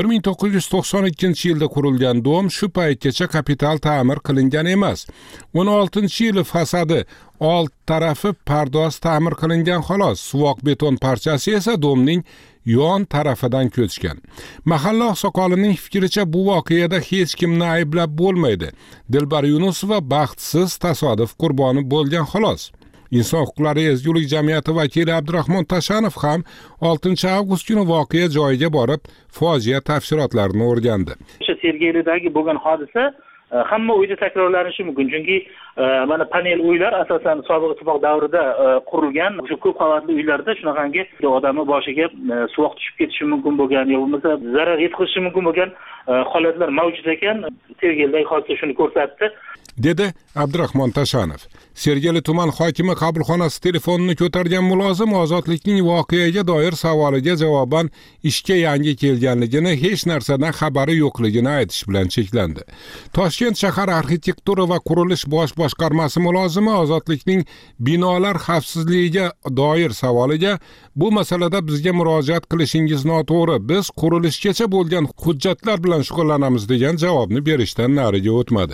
1992-yilda qurilgan dom shu paytgacha kapital ta'mir qilingan emas. 16-yili fasadi old tarafi pardoz ta'mir qilingan xolos. Suvoq beton parchasi esa domning yon tarafidan ko'chgan. Mahalla oqsoqolining fikricha bu voqeada hech kimni ayblab bo'lmaydi. Dilbar Yunusova baxtsiz tasodif qurboni bo'lgan xolos. Inson huquqlari ezgulik jamiyati vakili Abdurahmon Tashanov ham 6-avgust kuni voqea joyiga borib, fojia tafsilotlarini o'rgandi. O'sha Sergelidagi bo'lgan hodisa hamma uyda takrorlanishi mumkin. Chunki mana panel uylar asosan sobiq ittifoq davrida qurilgan. O'sha ko'p qavatli uylarda shunaqangi odamning boshiga suvoq tushib ketishi mumkin bo'lgan, yo bo'lmasa zarar yetkazishi mumkin bo'lgan holatlar mavjud ekan. Sergelidagi hodisa shuni ko'rsatdi, dedi Abdurahmon Tashanov. Sergeli tuman hokimi qabulxonasi telefonini ko'targan mulozim Ozodlikning voqeaga doir savoliga javoban ishga yangi kelganligini, hech narsadan xabari yo'qligini aytish bilan cheklandi. Toshkent shahar arxitektura va qurilish bosh boshqarmasi mulozimi Ozodlikning binolar xavfsizligiga doir savoliga, bu masalada bizga murojaat qilishingiz noto'g'ri, biz qurilishgacha bo'lgan hujjatlar bilan shug'ullanamiz degan javobni berishdan nariga o'tmadi.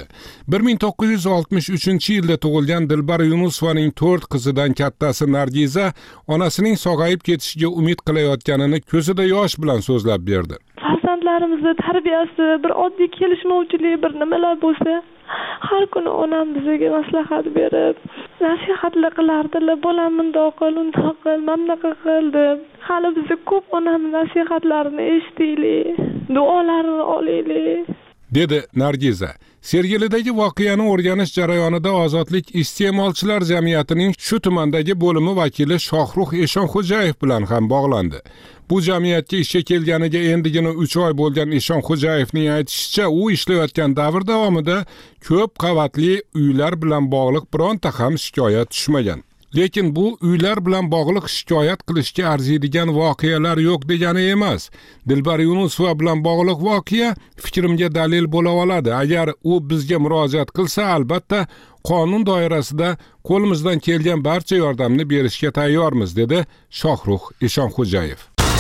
1963-yilda tug'ilgan Dilbar Yunusovaning 4 qizidan kattasi Nargiza onasining sog'ayib ketishiga umid qilayotganini ko'zida yosh bilan so'zlab berdi. Farzandlarimizni tarbiyasi, bir oddiy kelishmovchilik, bir nimalar bo'lsa, har kuni onam bizga maslahat berib, nasihatlar qilardilar. Bolam bundoq qil, undoq qil, mamnaqa qildi. Hali biz ko'p onamning nasihatlarini eshitaylik, duolarini olaylik, dedi Nargiza. Sergelidagi voqeani o'rganish jarayonida Ozodlik iste'molchilar jamiyatining shu tumandagi bo'limi vakili Shohrux Eshonxo'jayev bilan ham bog'landi. Bu jamiyatga ishga kelganiga endigina 3 oy bo'lgan Eshonxo'jayevning aytishicha, u ishlayotgan davr davomida ko'p qavatli uylar bilan bog'liq bironta ham shikoyat tushmagan. Lekin bu uylar bilan bog'liq shikoyat qilishga arziydigan voqealar yo'q degani emas. Dilbar Yunusova bilan bog'liq voqea fikrimga dalil bo'la oladi. Agar u bizga murojaat qilsa, albatta qonun doirasida qo'limizdan kelgan barcha yordamni berishga tayyormiz, dedi Shohrux Eshonxo'jayev.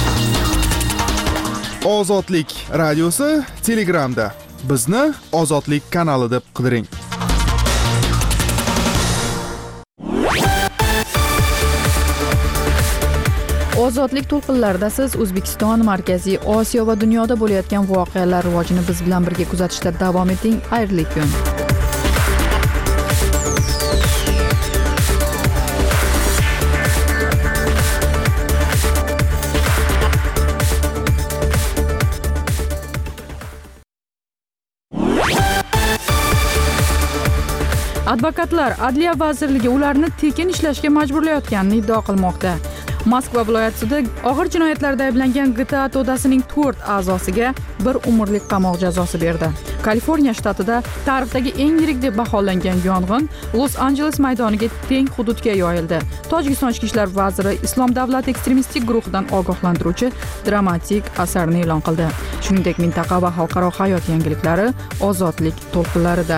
Ozodlik radiosi Telegramda. Bizni Ozodlik kanali deb qidiring. Ozodlik to'lqinlarida siz O'zbekiston, Markaziy Osiyo va dunyoda bo'layotgan voqealar rivojini biz bilan birga kuzatishda davom eting. Xayrli kun. Advokatlar Adliya vazirligi ularni tekin ishlashga majburlayotganini iddao qilmoqda. Moskva viloyat sudi og'ir jinoyatlarda ayblangan GTA to'dasining 4 a'zosiga 1 umrlik qamoq jazosi berdi. Kaliforniya shtatida tarixdagi eng yirik deb baholangan yong'in Los-Anjeles maydoniga teng hududga yoyildi. Tojikiston ichki ishlar vaziri Islom davlati ekstremistik guruhidan ogohlantiruvchi dramatik asarni e'lon qildi. Shuningdek, mintaqa va xalqaro hayot yangiliklari ozodlik to'lqinlarida.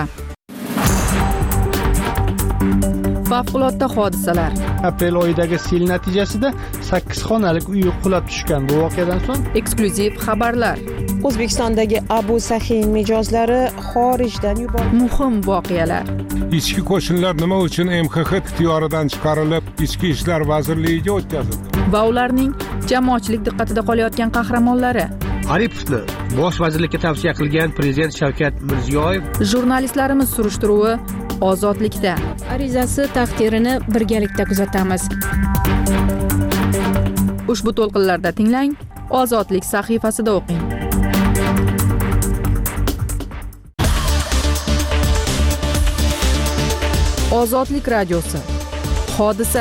Favqulodda hodisalar. Aprel oyidagi sel natijasida 8 xonalik uy qulab tushgan. Bu voqeadan so'ng eksklyuziv xabarlar. O'zbekistondagi Abu Sahin mijozlari xorijdan yuborildi. Muhim voqealar. Ichki qo'shinlar nima uchun MXX ixtiyoridan chiqarilib, Ichki ishlar vazirligiga o'tkazildi? Va ularning jamoatchilik diqqatida qolayotgan qahramonlari. Aripovni bosh vazirlikka tavsiya qilgan prezident Shavkat Mirziyoyev. Jurnalistlarimiz surishtiruvi Ozodlikda. Arizasi taqdirini birgalikda kuzatamiz. Ushbu to'lqinlarda tinglang, Ozodlik sahifasida o'qing. Ozodlik radiosi. Hodisa.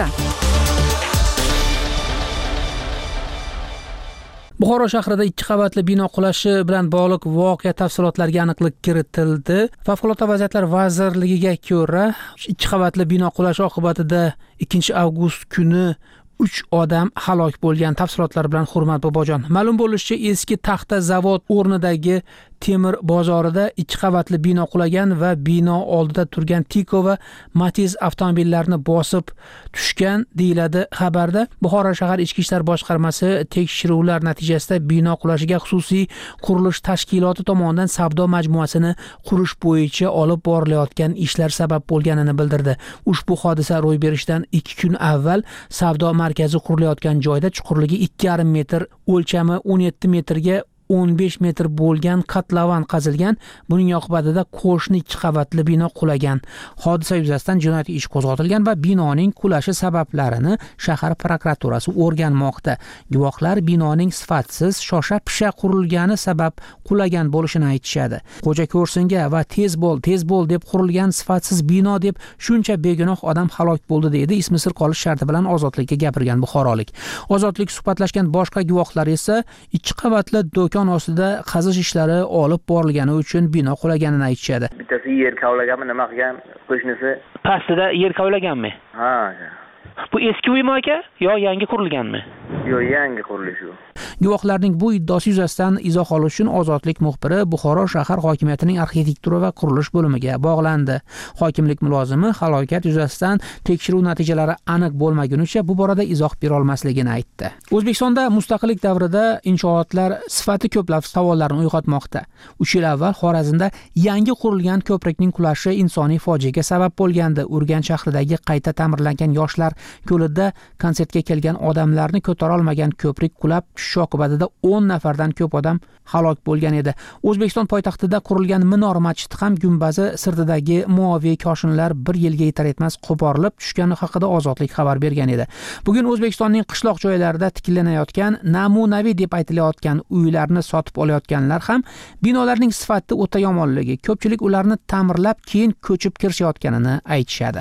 Buxoro shahrida 2 qavatli bino qulashi bilan bog'liq voqea tafsilotlariga aniqlik kiritildi. Favqulodda vaziyatlar vazirligiga ko'ra, 2 qavatli bino qulashi oqibatida 2 avgust kuni 3 odam halok bo'lgan. Tafsilotlar bilan Hurmat Bobojon. Ma'lum bo'lishicha, eski taxta zavod o'rnidagi temir bozorida 2 qavatli bino qulagan va bino oldida turgan Tiko va Matiz avtomobillarini bosib tushgan deyiladi xabarda. Buxoro shahar ichki ishlar boshqarmasi tekshiruvlar natijasida bino qulashiga xususiy qurilish tashkiloti tomonidan savdo majmuasini qurish bo'yicha olib borilayotgan ishlar sabab bo'lganini bildirdi. Ushbu hodisa ro'y berishidan 2 kun avval savdo markazi qurilayotgan joyda chuqurligi 2,5 metr, o'lchami 17 metrga 15 metr bo'lgan qatlavan qazilgan. Buning oqibatida qo'shni 2 qavatli bino qulagan. Hodisa yuzasidan jinoyat ish qo'zg'atilgan va binoning qulashi sabablarini shahar prokuraturasi o'rganmoqda. Guvohlar binoning sifatsiz, shosha-pisha qurilgani sabab qulagan bo'lishini aytishadi. Xo'ja ko'rsinga va tez bo'l deb qurilgan sifatsiz bino deb shuncha begunoh odam halok bo'ldi deydi ismi sir qolish sharti bilan Ozodlikka gapirgan buxorolik. Ozodlik suhbatlashgan boshqa guvohlar esa 2 qavatli do'kon ostida qazish ishlari olib borilgani uchun bino qulaganini aytishadi. Bittasi yer kavlaganmi, nima qilgan qo'shnisi? Pastida yer kavlaganmi? Ha. Bu eski uymi aka yo yangi qurilganmi? Yo'q, yangi qurilish u. Guvohlarning bu iddaosi yuzasidan izoh olish uchun Ozodlik muxbiri Buxoro shahar hokimiyatining arxitektura va qurilish bo'limiga bog'landi. Hokimlik mulozimi halokat yuzasidan tekshiruv natijalari aniq bo'lmagunicha bu borada izoh bera olmasligini aytdi. O'zbekistonda mustaqillik davrida inshootlar sifati ko'plab savollarni uyg'otmoqda. 3 yil avval Xorazmda yangi qurilgan ko'prikning qulashi insoniy fojiaga sabab bo'lgandi. Urganch shahridagi qayta ta'mirlangan yoshlar ko'lida konsertga kelgan odamlarni ko'tara olmagan ko'prik qulab tushishi oqibatida 10 nafardan ko'p odam halok bo'lgan edi. O'zbekiston poytaxtida qurilgan Minor masjid ham gumbazi sirtidagi muoviy koshinlar 1 yilga yetar etmas qo'porilib tushgani haqida Ozodlik xabar bergan edi. Bugun O'zbekistonning qishloq joylarida tiklanayotgan namunaviy deb aytilayotgan uylarni sotib olayotganlar ham binolarning sifati o'ta yomonligi, ko'pchilik ularni ta'mirlab keyin ko'chib kirishayotganini aytishadi.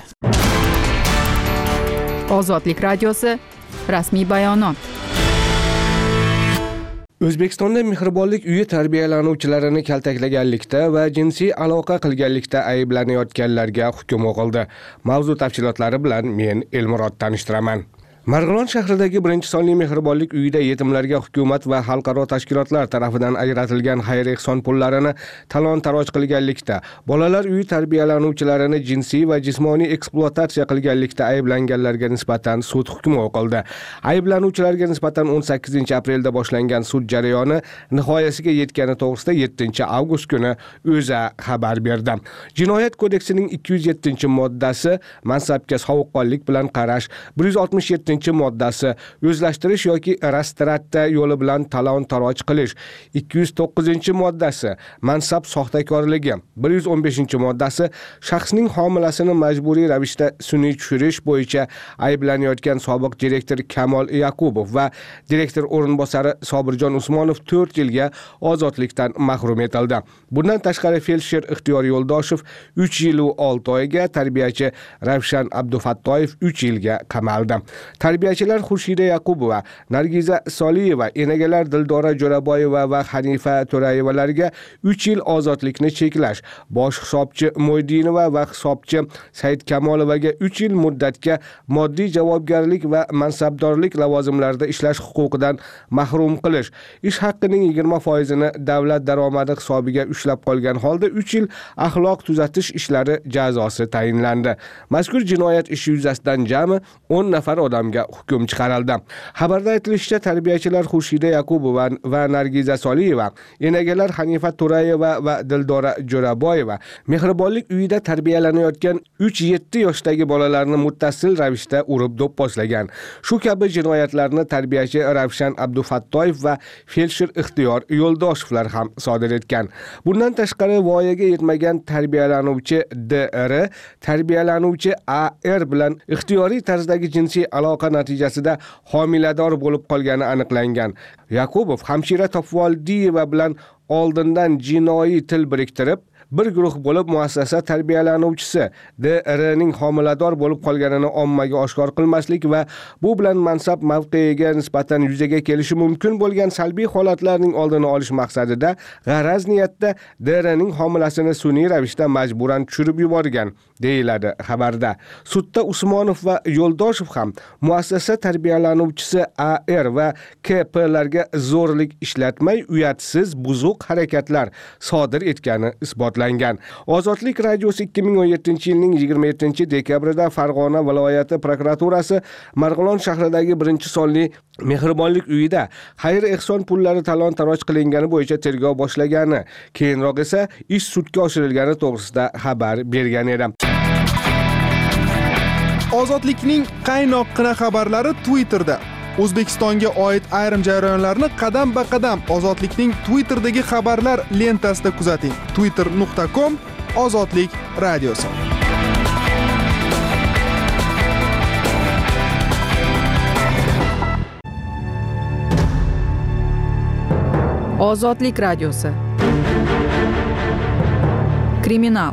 Ozodlik radiosi rasmiy bayonot. O'zbekistonda mehribonlik uyi tarbiyalanuvchilarini kaltaklaganlikda va jinsiy aloqa qilganlikda ayblanayotganlarga hukm o'qildi. Mavzu tafsilotlari bilan men Elmurod tanishtiraman. Marg'ilon shahridagi 1-sonli mehribonlik uyida yetimlarga hukumat va xalqaro tashkilotlar tomonidan ajratilgan xayr-ehson pullarini talon-taroj qilganlikda, bolalar uyi tarbiyalanuvchilarini jinsiy va jismoniy ekspluatatsiya qilganlikda ayblanganlarga nisbatan sud hukmi o'qildi. Ayblanuvchilarga nisbatan 18-aprelda boshlangan sud jarayoni nihoyasiga yetgani to'g'risida 7-avgust kuni O'zA xabar berdi. Jinoyat kodeksining 207-moddasi mansabga sovuqqonlik bilan qarash, 167-moddasi o'zlashtirish yoki rastratsiya yo'li bilan talon-taroj qilish, 209-moddasi mansab soxtakorligi, 115-moddasi shaxsning homilasini majburiy ravishda sun'iy tushirish bo'yicha ayblanayotgan sobiq direktor Kamol Yaqubov va direktor o'rinbosari Sobirjon Usmonov 4 yilga ozodlikdan mahrum etildi. Bundan tashqari feldsher Ixtiyor Yo'ldoshev 3 yil va 6 oyga, tarbiyachi Ravshan Abdufattoyev 3 yilga qamaldi. Tarbiyachilar Xurshida Yaqubova, Nargiza Soliyeva, enagalar Dildora Jo'raboyeva va Hanifa To'rayevalarga 3 yil ozodlikni cheklash, bosh hisobchi Mo'ydinova va hisobchi Said Kamolovaga 3 yil muddatga moddiy javobgarlik va mansabdorlik lavozimlarida ishlash huquqidan mahrum qilish, ish haqqining 20%ni davlat daromadi hisobiga ushlab qolgan holda 3 yil axloq tuzatish ishlari jazosi tayinlandi. Mazkur jinoyat ishi yuzasidan jami 10 nafar odamga hukm chiqarildi. Xabarda aytilishicha, tarbiyachilar Xurshida Yaqubova va Nargiza Soliyeva, enagalar Hanifa To'rayeva va Dildora Jo'raboyeva mehribonlik uyida tarbiyalanayotgan 3-7 yoshdagi bolalarni muttasil ravishda urib do'pposlagan. Shu kabi jinoyatlarni tarbiyachi Ravshan Abdufattoyev va feldsher Ixtiyor Yo'ldoshevlar ham sodir etgan. Bundan tashqari voyaga yetmagan tarbiyalanuvchi DR tarbiyalanuvchi AR bilan ixtiyoriy tarzdagi jinsiy aloqa natijasida homilador bo'lib qolgani aniqlangan. Yaqubov hamshira Topvoldiyeva bilan oldindan jinoiy til biriktirib, bir guruh bo'lib muassasa tarbiyalanuvchisi DRning homilador bo'lib qolganini ommaga oshkor qilmaslik va bu bilan mansab mavqeiga nisbatan yuzaga kelishi mumkin bo'lgan salbiy holatlarning oldini olish maqsadida g'araz niyatda DRning homilasini sun'iy ravishda majburan tushirib yuborgan, deyiladi xabarda. Sudda Usmonov va Yo'ldoshev ham muassasa tarbiyalanuvchisi AR va KPlarga zo'rlik ishlatmay uyatsiz buzuq harakatlar sodir etgani isbotlangan. Ozodlik radiosi 2017-yilning 27-dekabrida Farg'ona viloyati prokuraturasi Marg'ilon shahridagi 1-sonli mehribonlik uyida xayr-ehson pullari talon-taroj qilingani bo'yicha tergov boshlagani, keyinroq esa ish sudga oshirilgani to'g'risida xabar bergan edi. Ozodlikning qaynoqqina xabarlari Twitterda. O'zbekistonga oid ayrim jarayonlarni qadam-ba-qadam Ozodlikning Twitterdagi xabarlar lentasida kuzating. twitter.com/ozodlik radiosi. Ozodlik radiosi. Kriminal.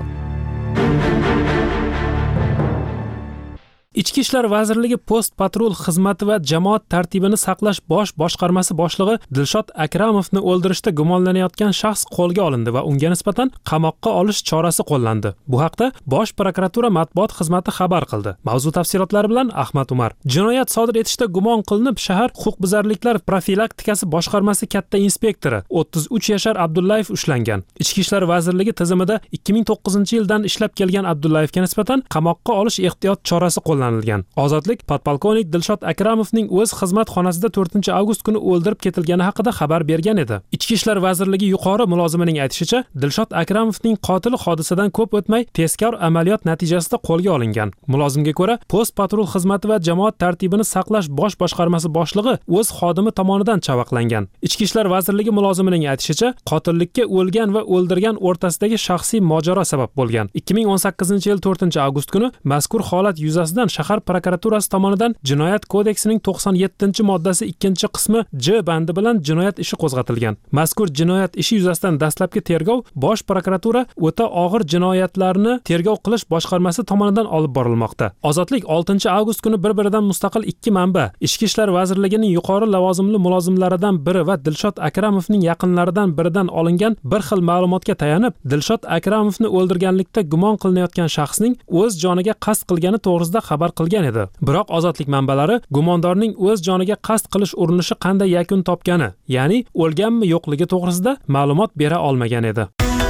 Ichki ishlar vazirligi post patrul xizmati va jamoat tartibini saqlash bosh boshqarmasi boshlig'i Dilshod Akramovni o'ldirishda gumonlanayotgan shaxs qo'lga olindi va unga nisbatan qamoqqa olish chorasi qo'llandi. Bu haqda Bosh prokuratura matbuot xizmati xabar qildi. Mavzu tafsilotlari bilan Ahmad Umar. Jinoyat sodir etishda gumon qilinib, shahar huquqbuzarliklar profilaktikasi boshqarmasi katta inspektori 33 yashar Abdullayev ushlangan. Ichki ishlar vazirligi tizimida 2009-yildan ishlab kelgan Abdullayevga nisbatan qamoqqa olish ehtiyot chorasi qo'llangan. Ozodlik podpolkovnik Dilshod Akramovning o'z xizmat xonasida 4-avgust kuni o'ldirib ketilgani haqida xabar bergan edi. Ichki ishlar vazirligi yuqori mulozimining aytishicha, Dilshod Akramovning qotili hodisadan ko'p o'tmay tezkor amaliyot natijasida qo'lga olingan. Mulozimga ko'ra, post patrul xizmati va jamoat tartibini saqlash bosh boshqarmasi boshlig'i o'z xodimi tomonidan chavaqlangan. Ichki ishlar vazirligi mulozimining aytishicha, qotillikka o'lgan va o'ldirgan o'rtasidagi shaxsiy mojaro sabab bo'lgan. 2018-yil 4-avgust kuni mazkur holat yuzasidan shahar prokuraturasi tomonidan Jinoyat kodeksining 97-moddasi 2-qismi J bandi bilan jinoyat ishi qo'zg'atilgan. Mazkur jinoyat ishi yuzasidan dastlabki tergov Bosh prokuratura o'ta og'ir jinoyatlarni tergov qilish boshqarmasi tomonidan olib borilmoqda. Ozodlik 6-avgust kuni bir-biridan mustaqil ikki manba, Ichki ishlar vazirligining yuqori lavozimli mulozimlaridan biri va Dilshod Akramovning yaqinlaridan biridan olingan bir xil ma'lumotga tayanib, Dilshod Akramovni o'ldirganlikda gumon qilinayotgan shaxsning o'z joniga qasd qilgani to'g'risida xabar qilgan edi. Biroq Ozodlik manbalari gumondorning o'z joniga qasd qilish urinishi qanday yakun topgani, ya'ni o'lganmi yo'qligi to'g'risida ma'lumot bera olmagan edi.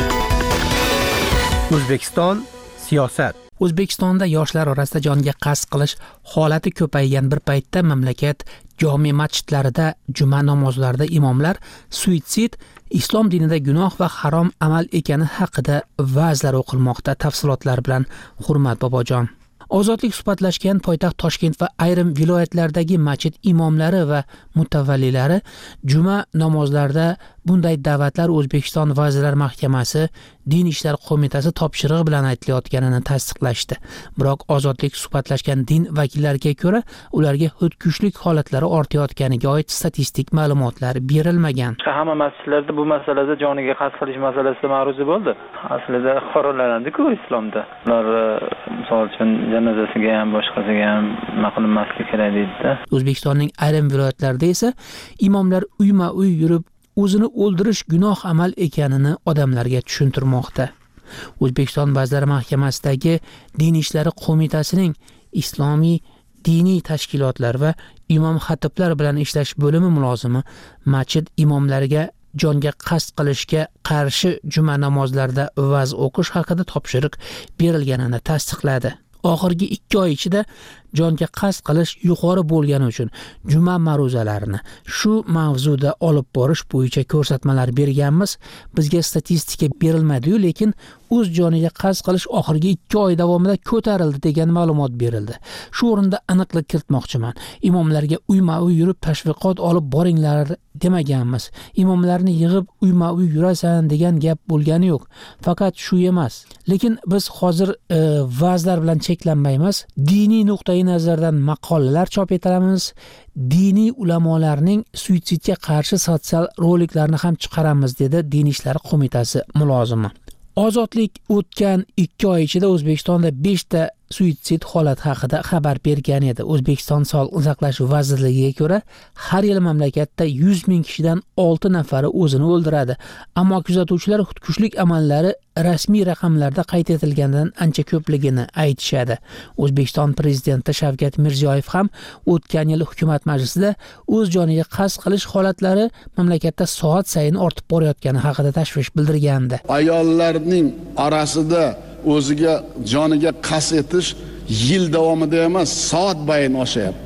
O'zbekiston siyosat. O'zbekistonda yoshlar orasida jonga qasd qilish holati ko'paygan bir paytda mamlakat jome masjidlarida juma namozlarida imomlar suitsid islom dinida gunoh va harom amal ekani haqida va'zlar o'qilmoqda. Tafsilotlar bilan Hurmat Bobojon. Ozodlik suhbatlashgan poytaxt Toshkent va ayrim viloyatlardagi masjid imomlari va mutavalliylari juma namozlarida bunday da'vatlar O'zbekiston Vazirlar Mahkamasi Din ishlar qo'mitasi topshirig'i bilan aytilayotganini tasdiqlashdi. Biroq Ozodlik suhbatlashgan din vakillariga ko'ra, ularga xudkushlik holatlari ortayotganiga oid statistik ma'lumotlar berilmagan. Hamma masjidlarda bu masalada joniga qasd qilish masalasi ma'ruzi bo'ldi. Aslida qoralanadi-ku islomda. Ular misol uchun janozasiga ham boshqasiga ham qilinmasligi kerak deydi-da. O'zbekistonning ayrim viloyatlarida esa imomlar uyma-uy yurib o'zini o'ldirish gunoh amal ekanini odamlarga tushuntirmoqda. O'zbekiston Vazirlar Mahkamasidagi Din ishlari qo'mitasining islomiy diniy tashkilotlar va imom xatiblar bilan ishlash bo'limi mulozimi masjid imomlariga jonga qasd qilishga qarshi juma namozlarida va'z o'qish haqida topshiriq berilganini tasdiqladi. Oxirgi 2 oy ichida jonga qasd qilish yuqori bo'lgani uchun juma ma'ruzalarini shu mavzuda olib borish bo'yicha ko'rsatmalar berganmiz. Bizga statistika berilmadi-yu, lekin o'z joniga qasd qilish oxirgi 2 oy davomida ko'tarildi degan ma'lumot berildi. Shu o'rinda aniqlik kiritmoqchiman. Imomlarga uyma-uy yurib tashviqot olib boringlar demaganmiz. Imomlarni yig'ib uyma-uy yurasan degan gap bo'lgani yo'q. Faqat shu emas. Lekin biz hozir va'zlar bilan cheklanmaymiz. Diniy nuqtai nazardan maqolalar chop etamiz. Diniy ulamolarning suitsidga qarshi sotsial roliklarni ham chiqaramiz, dedi Din ishlari qo'mitasi mulozimi. Ozodlik o'tgan 2 oy ichida O'zbekistonda 5 ta suitsid holat haqida xabar bergan edi. O'zbekiston Sog'liqni saqlash vazirligiga ko'ra, har yil mamlakatda 100 ming kishidan 6 nafari o'zini o'ldiradi. Ammo kuzatuvchilar xudkushlik amallari rasmiy raqamlarda qayd etilgandan ancha ko'pligini aytishadi. O'zbekiston prezidenti Shavkat Mirziyoyev ham o'tgan yil hukumat majlisida o'z joniga qasd qilish holatlari mamlakatda soat sayin ortib borayotgani haqida tashvish bildirgandi. Ayollarning orasida o'ziga joniga qasd etish yil davomida emas, soat bayin oshyapti.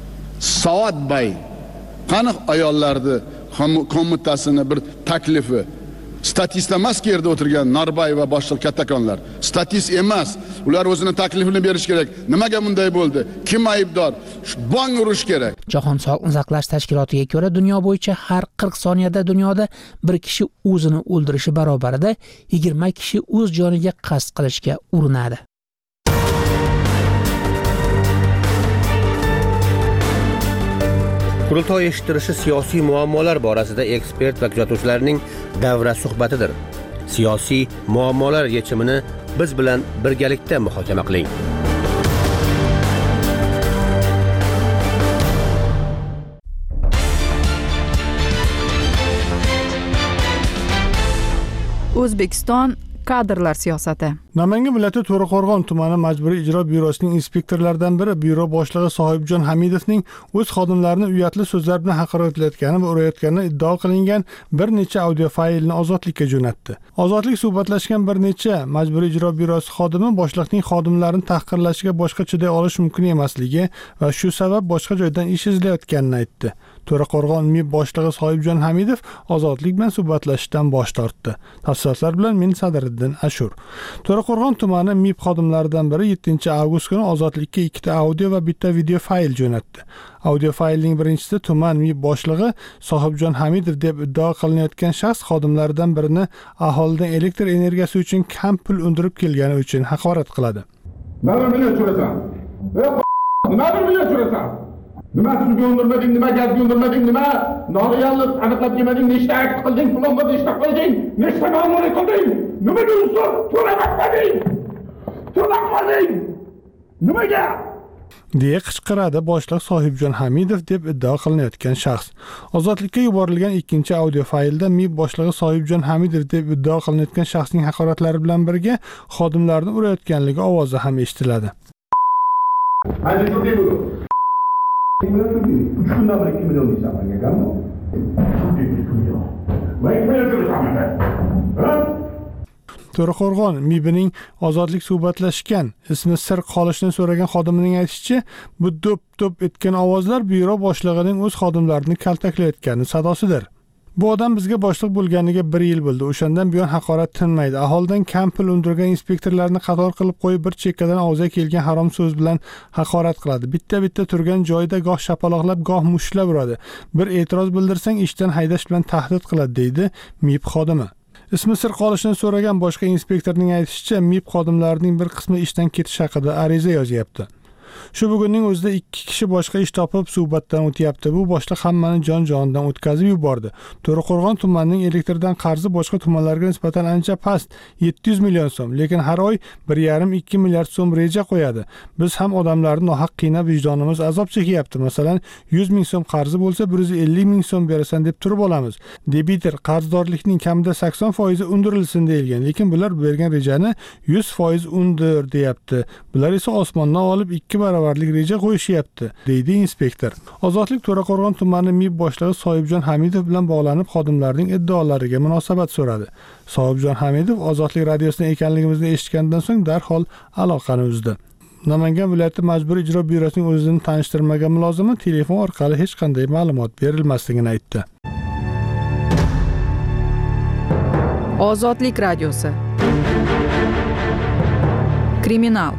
Soat bayin. Qani ayollarni qo'mitasini bir taklifi statist emas ki yerda o'tirgan Narbay va boshqa kattakonlar. Statist emas. Ular o'zini taklifini berish kerak. Nimaga bunday bo'ldi? Kim aybdor? Bong urish kerak. Jahon Sog'liqni saqlash tashkilotiga ko'ra, dunyo bo'yicha har 40 soniyada dunyoda bir kishi o'zini o'ldirishi barobarida 20 kishi o'z joniga qasd qilishga urinadi. Qurultoy eshittirishi siyosiy muammolar borasida ekspert va kuzatuvchilarning davra suhbatidir. Siyosiy muammolar yechimini biz bilan birgalikda muhokama qiling. O'zbekiston kadrlar siyosati. Namangan viloyati To'raqo'rg'on tumani majburiy ijro byurosining inspektorlaridan biri byuro boshlig'i Sohibjon Hamidovning o'z xodimlarini uyatli so'zlar bilan haqoratlayotgani va urayotgani iddao qilingan bir necha audio faylni Ozodlikka jo'natdi. Ozodlik suhbatlashgan bir necha majburiy ijro byurosi xodimi boshliqning xodimlarini tahqirlashiga boshqa chiday olish mumkin emasligi va shu sabab boshqa joydan ish izlayotganini aytdi. To'raqo'rg'on MIB boshlig'i Sohibjon Hamidov Ozodlik bilan suhbatlashishdan bosh tortdi. Tafsilotlar bilan men Sadriddin Ashur. To'raqo'rg'on tumani MIB xodimlaridan biri 7-avgust kuni Ozodlikka 2 ta audio va bitta video fayl jo'natdi. Audio faylning birinchisida tuman MIB boshlig'i Sohibjon Hamidov deb iddao qilinayotgan shaxs xodimlaridan birini aholidan elektr energiyasi uchun kam pul undirib kelgani uchun haqorat qiladi. Mana meni so'rasam, Nimadir bilan surasan? Nima suvga undirmading, nima gazga undirmading, nima nolegallik aniqlab kelmading, nechta akt qilding, plomba nechta qilding, nechta ma'muriy qilding, nimaga uzr to'lamading? To'lamading. Nimaga? deya qichqiradi boshliq Sohibjon Hamidov deb iddao qilinayotgan shaxs. Ozodlikka yuborilgan ikkinchi audio faylda MIB boshlig'i Sohibjon Hamidov deb iddao qilinayotgan shaxsning haqoratlari bilan birga xodimlarni urayotganligi ovozi ham eshitiladi. Hadi turdi bu. 3 kundan beri 2 million hisoblangan ekanmi? 2 million. Va 2 million hisoblangan. Ha? To'raqo'rg'on MIBning ozodlik suhbatlashgan, ismi sir qolishni so'ragan xodimining aytishicha, bu do'p-do'p etgan ovozlar byuro boshlig'ining o'z xodimlarini kaltaklayotgani sadosidir. Bu odam bizga boshliq bo'lganiga 1 yil bo'ldi. O'shandan buyon haqorat tinmaydi. Aholidan kam pul undirgan inspektorlarni qator qilib qo'yib, bir chekkadan og'ziga kelgan harom so'z bilan haqorat qiladi. Bitta-bitta turgan joyida goh shapaloqlab, goh mushtlab uradi. Bir e'tiroz bildirsang, ishdan haydash bilan tahdid qiladi, deydi MIB xodimi. Ismi sir qolishini so'ragan boshqa inspektorning aytishicha, MIB xodimlarining bir qismi ishdan ketish haqida ariza yozyapti. Shu bugunning o'zida 2 kishi boshqa ish topib suhbatdan o'tyapti. Bu boshliq hammani jon-jonidan o'tkazib yubordi. To'raqo'rg'on tumanining elektrdan qarzi boshqa tumanlarga nisbatan ancha past, 700 million so'm, lekin har oy 1,5-2 milliard so'm reja qo'yadi. Biz ham odamlarni nohaq qiynab vijdonimiz azob chekyapti. Masalan, 100 ming so'm qarzi bo'lsa 150 ming so'm berasan deb turib olamiz. Debitor qarzdorlikning kamida 80% undirilsin deyilgan, lekin bular bergan rejani 100% undir deyapti. Bular esa osmondan olib 2 baravarlik reja qo'yishyapti, deydi inspektor. Ozodlik To'raqo'rg'on tumani MIB boshlig'i Sohibjon Hamidov bilan bog'lanib xodimlarning iddaolariga munosabat so'radi. Sohibjon Hamidov Ozodlik radiosida ekanligimizni eshitgandan so'ng darhol aloqani uzdi. Namangan viloyati majburiy ijro byurosining o'zini tanishtirmagan mulozimi telefon orqali hech qanday ma'lumot berilmasligini aytdi. Ozodlik radiosi. Kriminal.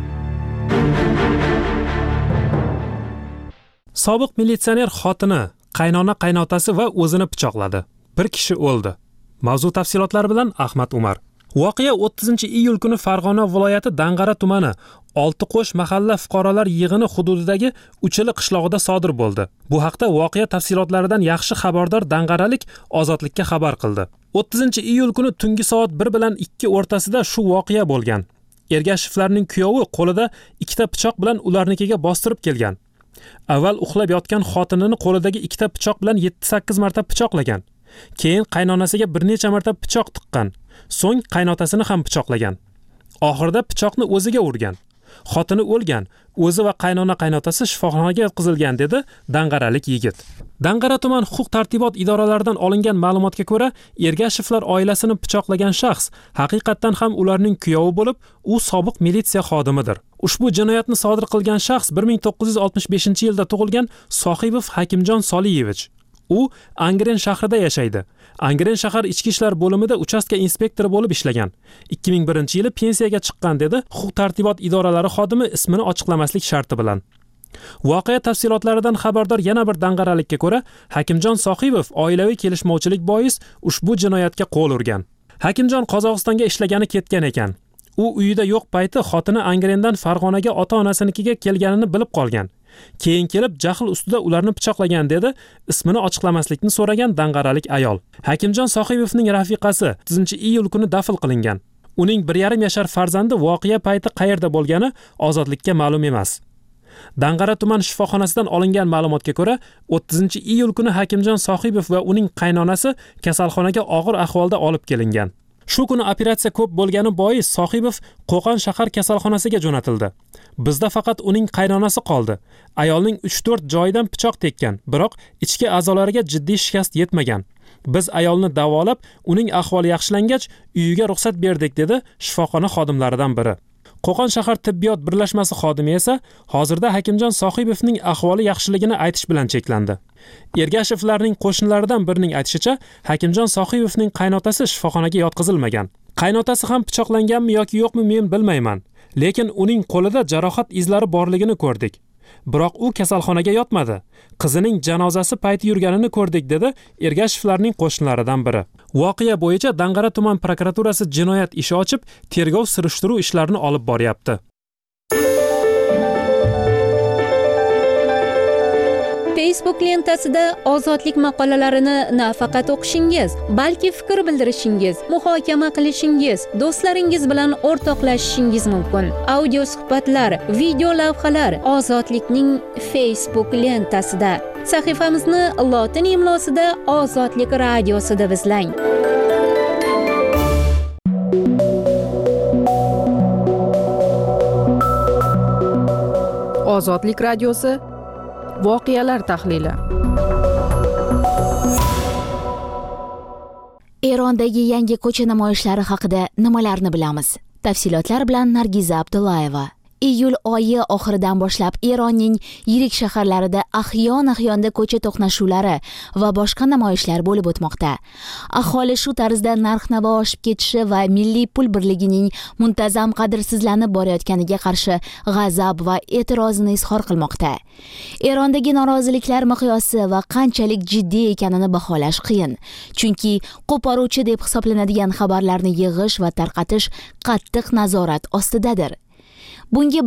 Sobiq militsioner xotini, qaynona-qaynotasi va o'zini pichoqladi. Bir kishi o'ldi. Mavzu tafsilotlari bilan Ahmad Umar. Voqea 30-iyul kuni Farg'ona viloyati Dang'ara tumani Oltiqo'sh mahalla fuqarolar yig'ini hududidagi Uchili qishlog'ida sodir bo'ldi. Bu haqda voqea tafsilotlaridan yaxshi xabardor dang'aralik Ozodlikka xabar qildi. 30-iyul kuni tungi soat 1 bilan 2 o'rtasida shu voqea bo'lgan. Ergashevlarning kuyovi qo'lida 2ta pichoq bilan ularnikiga bostirib kelgan. Avval uxlab yotgan xotinini qo'lidagi 2ta pichoq bilan 7-8 marta pichoqlagan. Keyin qaynonasiga bir necha marta pichoq tiqqan. So'ng qaynotasini ham pichoqlagan. Oxirida pichoqni o'ziga urgan. Xotini o'lgan, o'zi va qaynona-qaynotasi shifoxonaga yotqizilgan, dedi dang'aralik yigit. Dang'ara tuman huquq-tartibot idoralaridan olingan ma'lumotga ko'ra, Ergashevlar oilasini pichoqlagan shaxs haqiqatdan ham ularning kuyovi bo'lib, u sobiq militsiya xodimidir. Ushbu jinoyatni sodir qilgan shaxs 1965-yilda tug'ilgan Sohibov Hakimjon Soliyevich. U Angren shahrida yashaydi. Angren shahar ichki ishlar bo'limida uchastka inspektori bo'lib ishlagan. 2001-yili pensiyaga chiqqan, dedi huquq-tartibot idoralari xodimi ismini ochiqlamaslik sharti bilan. Voqea tafsilotlaridan xabardor yana bir dang'aralikka ko'ra, Hakimjon Sohibov oilaviy kelishmovchilik bois ushbu jinoyatga qo'l urgan. Hakimjon Qozog'istonga ishlagani ketgan ekan. U uyida yo'q payti xotini Angrendan Farg'onaga ota-onasinikiga kelganini bilib qolgan. Keyin kelib jahl ustida ularni pichoqlagan, dedi ismini ochiqlamaslikni so'ragan dang'aralik ayol. Hakimjon Sohibovning rafiqasi 30-iyul kuni dafn qilingan. Uning 1,5 yashar farzandi voqea payti qayerda bo'lgani Ozodlikka ma'lum emas. Dang'ara tuman shifoxonasidan olingan ma'lumotga ko'ra, 30-iyul kuni Hakimjon Sohibov va uning qaynonasi kasalxonaga og'ir ahvolda olib kelingan. Shu kuni operatsiya ko'p bo'lgani bois Sohibov Qo'qon shahar kasalxonasiga jo'natildi. Bizda faqat uning qaynonasi qoldi. Ayolning 3-4 joyidan pichoq tekkan, biroq ichki a'zolariga jiddiy shikast yetmagan. Biz ayolni davolab, uning ahvoli yaxshilangach, uyiga ruxsat berdik, dedi shifoxona xodimlaridan biri. Qo'qon shahar tibbiyot birlashmasi xodimi esa hozirda Hakimjon Sohibovning ahvoli yaxshiligini aytish bilan cheklandi. Ergashevlarning qo'shnilaridan birining aytishicha, Hakimjon Sohibovning qaynotasi shifoxonaga yotqizilmagan. Qaynotasi ham pichoqlanganmi yoki yo'qmi men bilmayman, lekin uning qo'lida jarohat izlari borligini ko'rdik. Biroq u kasalxonaga yotmadi. Qizining janozasi payti yurganini ko'rdik, dedi Ergashevlarning qo'shnilaridan biri. Voqea bo'yicha Dang'ara tuman prokuraturasi jinoyat ishi ochib, tergov surishtiruv ishlarini olib boryapti. Facebook lentasida ozodlik maqolalarini nafaqat o'qishingiz, balki fikr bildirishingiz, muhokama qilishingiz, do'stlaringiz bilan o'rtoqlashishingiz mumkin. Audio suhbatlar, video lavhalar Ozodlikning Facebook lentasida. Sahifamizni lotin imlosida Ozodlik radiosi deb izlang. Ozodlik radiosi voqealar tahlili. Erondagi yangi ko'cha namoyishlari haqida nimalarni bilamiz? Tafsilotlar bilan Nargiza Abdullayeva. Iyul oyi oxiridan boshlab Eronning yirik shaharlarida ahyon-ahyonda ko'cha to'qnashuvlari va boshqa namoyishlar bo'lib o'tmoqda. Aholi shu tarzda narx-navo oshib ketishi va milliy pul birligining muntazam qadrsizlanib borayotganiga qarshi g'azab va e'tirozini izhor qilmoqda. Erondagi noroziliklar miqyosi va qanchalik jiddiy ekanini baholash qiyin, chunki qo'poruvchi deb hisoblanadigan xabarlarni yig'ish va tarqatish qattiq nazorat ostidadir. Bunga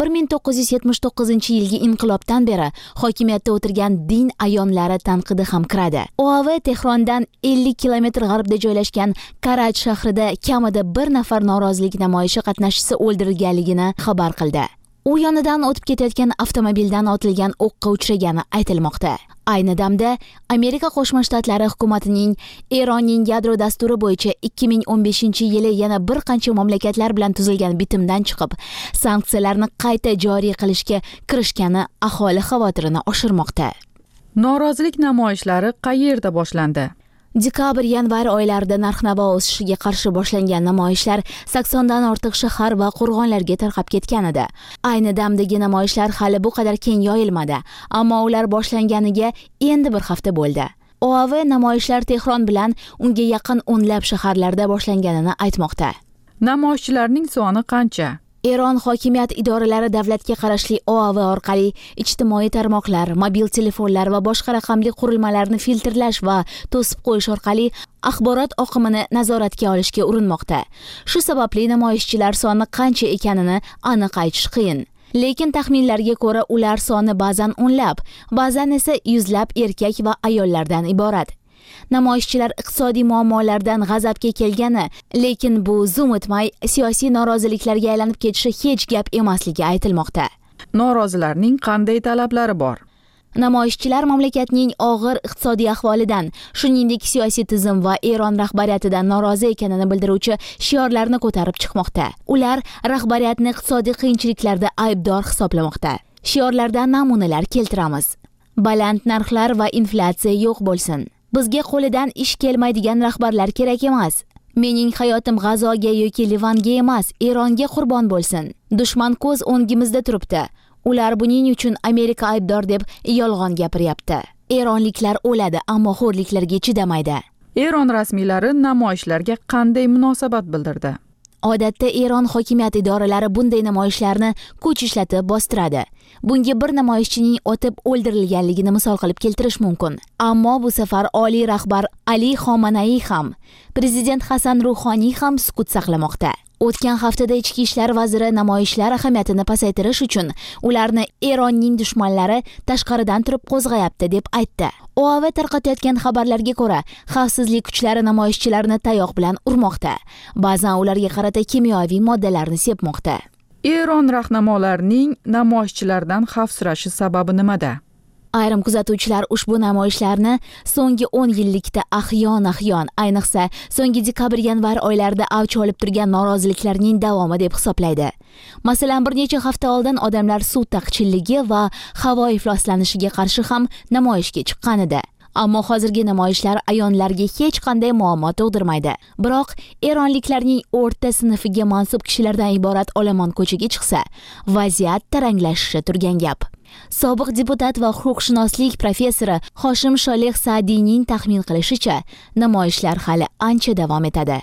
1979-yilgi inqilobdan beri hokimiyatda o'tirgan din ayomlari tanqidi ham kiradi. OAV Tehrondan 50 kilometr g'arbda joylashgan Karaj shahrida kamida bir nafar norozilik namoyishi qatnashchisi o'ldirilganligini xabar qildi. U yonidan o'tib ketayotgan avtomobildan otilgan o'qqa uchragani aytilmoqda. Ayni damda Amerika Qo'shma Shtatlari hukumatining Eronning yadro dasturi bo'yicha 2015-yili yana bir qancha mamlakatlar bilan tuzilgan bitimdan chiqib, sanksiyalarni qayta joriy qilishga kirishgani aholi xavotirini oshirmoqda. Norozilik namoyishlari qayerda boshlandi? Dekabr-yanvar oylarida narx-navo o'sishiga qarshi boshlangan namoyishlar 80 dan ortiq shahar va qo'rg'onlarga tarqab ketgan edi. Ayni damdagi namoyishlar hali bu qadar keng yoyilmadi, ammo ular boshlanganiga endi bir hafta bo'ldi. OAV namoyishlar Tehron bilan unga yaqin o'nlab shaharlarda boshlanganini aytmoqda. Namoyishchilarning soni qancha? Eron hokimiyat idoralari davlatga qarashli OAV orqali ijtimoiy tarmoqlar, mobil telefonlar va boshqa raqamli qurilmalarni filtrlash va to'sib qo'yish orqali axborot oqimini nazoratga olishga urinmoqda. Shu sababli namoyishchilar soni qancha ekanini aniq aytish qiyin. Lekin taxminlarga ko'ra ular soni ba'zan o'nlab, ba'zan esa yuzlab erkak va ayollardan iborat. Namoyishchilar iqtisodiy muammolardan g'azabga kelgani, lekin bu zum o'tmay siyosiy noroziliklarga aylanib ketishi hech gap emasligi aytilmoqda. Norozilarning qanday talablari bor? Namoyishchilar mamlakatning og'ir iqtisodiy ahvolidan, shuningdek siyosiy tizim va Eron rahbariyatidan norozi ekanini bildiruvchi shiorlarni ko'tarib chiqmoqda. Ular rahbariyatni iqtisodiy qiyinchiliklarda aybdor hisoblamoqda. Shiorlardan namunalar keltiramiz. Baland narxlar va inflyatsiya yo'q bo'lsin. Bizga qo'lidan ish kelmaydigan rahbarlar kerak emas. Mening hayotim G'azoga yoki Livanga emas, Eronga qurbon bo'lsin. Dushman ko'z o'ngimizda turibdi. Ular buning uchun Amerika aybdor deb yolg'on gapiryapti. Eronliklar o'ladi, ammo xo'rliklarga chidamaydi. Eron rasmiylari namoyishlarga qanday munosabat bildirdi? Odatda Eron hokimiyat idoralari bunday namoyishlarni kuch ishlatib bostiradi. Bunga bir namoyishchining otib o'ldirilganligini misol qilib keltirish mumkin. Ammo bu safar oliy rahbar Ali Xomanaiy ham, prezident Hasan Ruhoniy ham sukut saqlamoqda. O'tgan haftada ichki ishlar vaziri namoyishlar ahamiyatini pasaytirish uchun ularni Eronning dushmanlari tashqaridan turib qo'zg'ayapti deb aytdi. OAV tarqatayotgan xabarlarga ko'ra, xavfsizlik kuchlari namoyishchilarni tayoq bilan urmoqda. Ba'zan ularga qarata kimyoviy moddalarni sepmoqda. Eron rahnamolarining namoyishchilardan xavfsirashi sababi nimada? Ayrim kuzatuvchilar ushbu namoyishlarni so'nggi 10 yillikda ahyon-ahyon, ayniqsa so'nggi dekabr-yanvar oylarida avj olib turgan noroziliklarning davomi deb hisoblaydi. Masalan, bir necha hafta oldin odamlar suv taqchilligi va havo ifloslanishiga qarshi ham namoyishga chiqqan edi. Ammo hozirgi namoyishlar ayonlarga hech qanday muammo tug'dirmaydi. Biroq eronliklarning o'rta sinfiga mansub kishilardan iborat olomon ko'chaga chiqsa, vaziyat taranglashishi turgan gap. Sobiq deputat va huquqshunoslik professori Hoshim Sholeh Saadiyning taxmin qilishicha, namoyishlar hali ancha davom etadi.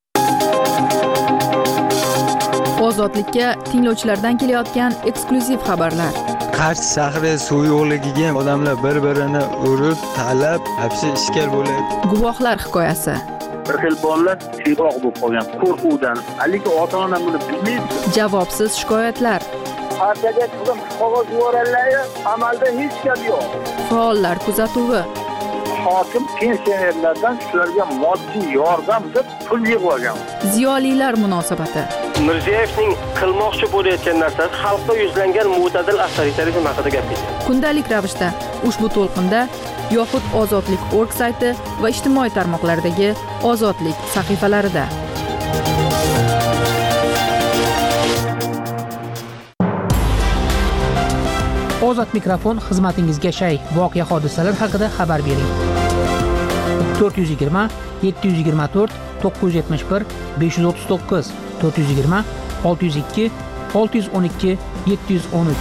Ozodlikka tinglovchilardan kelayotgan eksklyuziv xabarlar. Qarshi shahri suv yo'qligiga odamlar bir-birini urib, talab, hapsi ishkal bo'ladi. Guvohlar hikoyasi. Bir xil bolalar tiyroq bo'lib qolgan qo'rquvdan, lekin ota-ona buni bilmaydi. Javobsiz shikoyatlar. partiyaga qizim qog'oz yuboradilar, amalda hech gap yo'q. Faollar kuzatuvi. Hokim pensionerlardan shularga moddiy yordam deb pul yig'ib olgan. Ziyolilar munosabati. Mirziyoyevning qilmoqchi bo'layotgan narsasi xalqqa yuzlangan mo'tadil avtoritarizm haqida gapirdi. Kundalik ravishda ushbu to'lqinda yoxud Ozodlik org sayti va ijtimoiy tarmoqlardagi Ozodlik sahifalarida. Ozod mikrofon xizmatingizga shay. Voqea hodisalar haqida xabar bering. 420 724 971 539 420 602 612 713.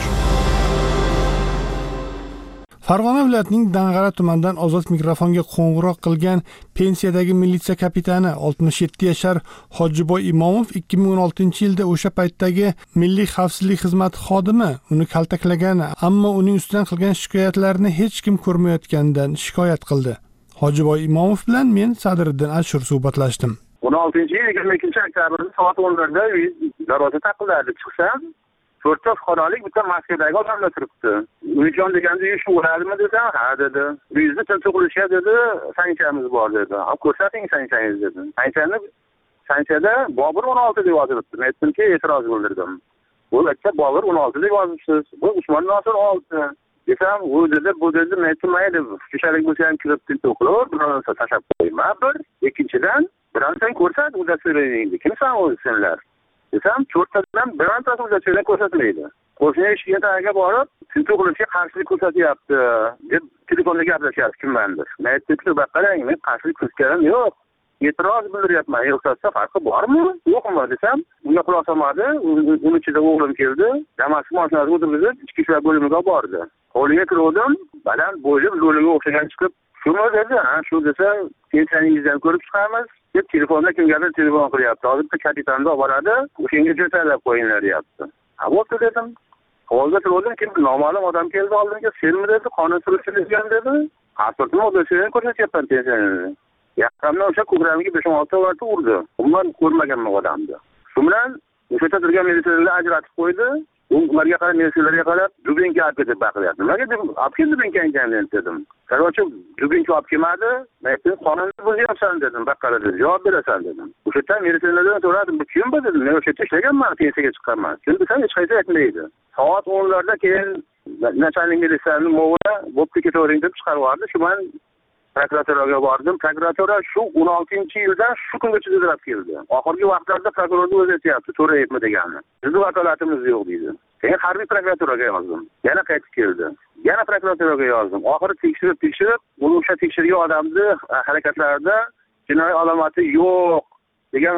Farg'ona viloyatining Dang'ara tumanidan Ozod mikrofonga qo'ng'iroq qilgan pensiyadagi militsiya kapitani 67 yashar Hojiboy Imomov 2016-yilda o'sha paytdagi Milliy xavfsizlik xizmati xodimi uni kaltaklagan, ammo uning ustidan qilgan shikoyatlarini hech kim ko'rmayotganidan shikoyat qildi. Hojiboy Imomov bilan men Sadriddin Ashur suhbatlashdim. 16-yil 22-oktyabr soat 10:00da darvoza taqiladi. Chiqsam, 4 ta fuqarolik bitta Moskvadagi odamlar turibdi. Uyijon deganda shu bo'ladimi desam, ha dedi. Uyingizni tintuv qilishga dedi, sanksiyamiz bor dedi. Olib ko'rsating sanksiyangizni dedi. Sanksiyada Bobur 16 deb yozilibdi. Men aytdimki, e'tiroz bildirdim. Bu aytsa Bobur 16 deb yozibsiz. Bu Usmon Nosir 6. Desam, bu dedi, men aytdim, mayli, kechalik bo'lsa ham kirib tintuv qilib, bironsa tashlab qo'yma. Bir, ikkinchidan, bironsan ko'rsat, uddatsiyalaydi. Kimsan o'zinglar? Desam, 4 tadan birontasi uddatsiyadan ko'rsatmaydi. Qo'shni eshikka tagiga borib, tintuv qilishga qarshilik ko'rsatyapti deb telefonda gaplashyapti kimmandir. Men aytdim, "Bak qarang, men qarshilik ko'rsatganim yo'q. E'tiroz bildiryapman. Yo'qsa farqi bormi? Yo'qmi?" desam, unga quloq solmadi. Uning ichida o'g'lim keldi. Damas'ga mashinasini o'tirgizib, ichki ishlar bo'limiga bordi. Hovliga kirdim, baland bo'yli lo'liga o'xshagan chiqib, "Shumi?" dedi. "Ha, shu desa, pensiyangizdan ko'rib chiqamiz." deb telefonda kimgadir telefon qilyapti. Hozir bitta kapitanni olib boradi, o'shanga jo'talab qo'yinglar deyapti. "Ha, bo'pti" dedim. Hovliga turdim, kim noma'lum odam keldi oldimga, "Senmi?" dedi, "Qonun suruvchiligim" dedi. "Pasportni o'zingizdan ko'rsatyapman pensiyani." Yaqinda o'sha ko'kramiga 5-6 marta urdi. Umuman ko'rmaganman odamni. Shu bilan o'sha yerda turgan militsiyalarni ajratib qo'ydi. Ularga qarab, militsiyalarga qarab, "Dubinka olib ketib baqiryapti." Nimaga deb, "Olib kel Dubinkangizni" dedim. "Qarorchi, Dubinka olib kelmadi. Men aytdim, qonunni buzyapsan" dedim. "Baqqala" dedi. "Javob berasan" dedim. O'sha yerda militsiyalardan so'radim, "Bu kim bu?" dedim. "Men o'sha yerda ishlaganman, pensiyaga chiqqanman." "Kim desam, hech qaysi aytmaydi." Soat 10:00larda keyin nachalnik militsiyaning mo'g'uli "Bo'pti, ketavering" deb chiqarib yubordi. Shu bilan prokuraturaga bordim. Prokuratura shu 16-yildan shu kungacha izlab keldi. Oxirgi vaqtlarda prokurorni o'zi aytayapti, "To'rayapmi" deganini. "Bizning vakolatimiz yo'q" deydi. Keyin harbiy prokuraturaga yozdim. Yana qaytib keldi. Yana prokuraturaga yozdim. Oxiri tekshirib, uni o'sha tekshirgan odamni harakatlarida jinoiy alomati yo'q degan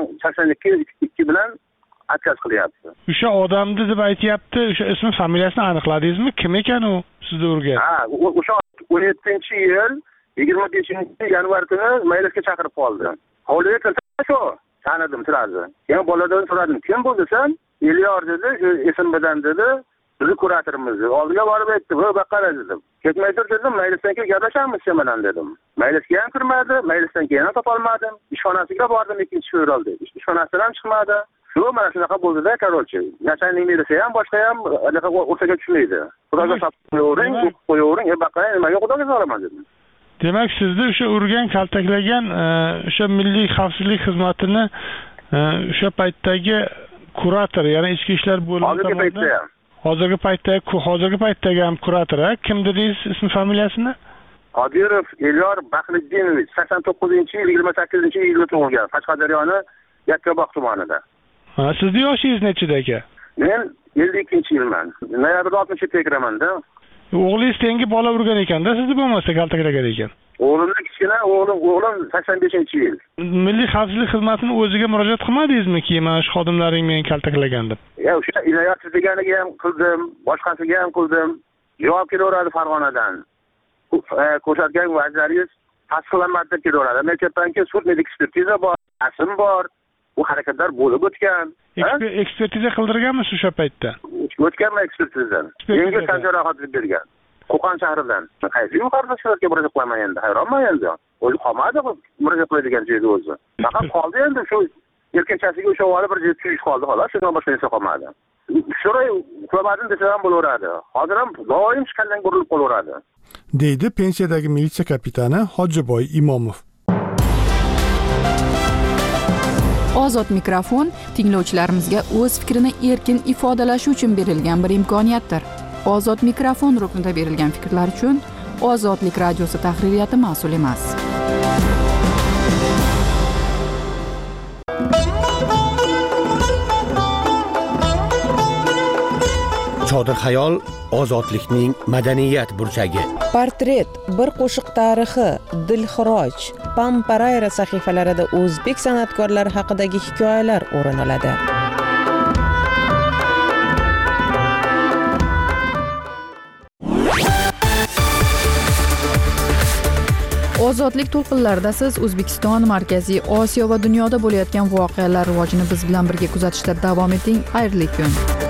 82 bilan atkaz qilyapti. O'sha odamni deb aytayapti, o'sha ismi, familiyasini aniqladingizmi? Kim ekan u sizga urgan? Ha, o'sha 17-yil 25-yanvar kuni maylisga chaqirib qoldi. Hovliga kirsa shu, tanidim sirazi. Keyin boladan so'radim, "Kim bu?" desam, "Elyor" dedi, "Esim bilan" dedi. "Bizni kuratorimiz" dedi. Oldiga borib aytdi, "Voy baqqala" dedim. "Ketmay tur" dedim, "Maylisdan keyin gaplashamiz sen bilan" dedim. Maylisga ham kirmadi, maylisdan keyin ham topolmadim. Ishxonasiga bordim 2-fevralda. Ishxonasidan ham chiqmadi. Shu mana shunaqa bo'ldi-da, qarorchi. Nachalnik militsiya ham boshqa ham anaqa o'rtaga tushmaydi. Xudoga qo'yavering, qo'yavering, baqqala nimaga xudoga solaman dedim. Demak, sizni o'sha urgan, kaltaklagan o'sha Milliy xavfsizlik xizmatini o'sha paytdagi kurator, ya'ni ichki ishlar bo'limi tomonidan hozirgi paytdagi ham kurator, kim dedingiz ismi familiyasini? Qodirov Elyor Baxriddinov 89-yil 28-yilda tug'ilgan, Qashqadaryoning Yakkabog' tumanida. Ha, sizning yoshingiz nechida aka? Men 52-yilman. Noyabrda 60-ga kiraman-da. O'g'lingiz tengi bola urgan ekanda, sizni bo'lmasa kaltaklagan ekan. O'g'lim kichkina, o'g'lim 85-yil. Milliy xavfsizlik xizmatining o'ziga murojaat qilmadingizmi ki, mana shu xodimlaring meni kaltaklagan deb? Ya, o'sha inoyatsiz deganiga ham qildim, boshqasiga ham qildim. Javob kelaveradi Farg'onadan. Ko'rsatgan vaziyatlaringiz tasdiqlanmadi deb kelaveradi. Men aytayapmanki, sud-medik ekspertiza bor, asm bor. Bu harakatlar bo'lib o'tgan. Ekspertiza qildirganmisiz o'sha paytda? O'tganman ekspertizadan. Menga tan jarohat bergan. Qo'qon shahridan. Qaysi yuqorida shtatga murojaat qilaman endi. Hayronman endi. O'zi qolmadi murojaat qiladigan joyda o'zi. Faqat qoldi endi shu yelkachasiga o'sha olib bir tuyish qoldi xolos. Shundan boshqa narsa qolmadi. sho'roy hukumatini desa ham bo'laveradi. Hozir ham doim chiqandan urilib qolaveradi. deydi pensiyadagi militsiya kapitani Hojiboy Imomov. Ozod mikrofon tinglovchilarimizga o'z fikrini erkin ifodalashi uchun berilgan bir imkoniyatdir. Ozod mikrofon ruknida berilgan fikrlar uchun Ozodlik radiosi tahririyati mas'ul emas. Chodir xayol ozodlikning madaniyat burchagi. Portret, bir qo'shiq tarixi, Dilxiroj, Pamparayra sahifalarida o'zbek san'atkorlari haqidagi hikoyalar o'rin oladi. Ozodlik to'lqinlarida siz O'zbekiston, Markaziy Osiyo va dunyoda bo'layotgan voqealar rivojini biz bilan birga kuzatishda davom eting. Xayrli kun.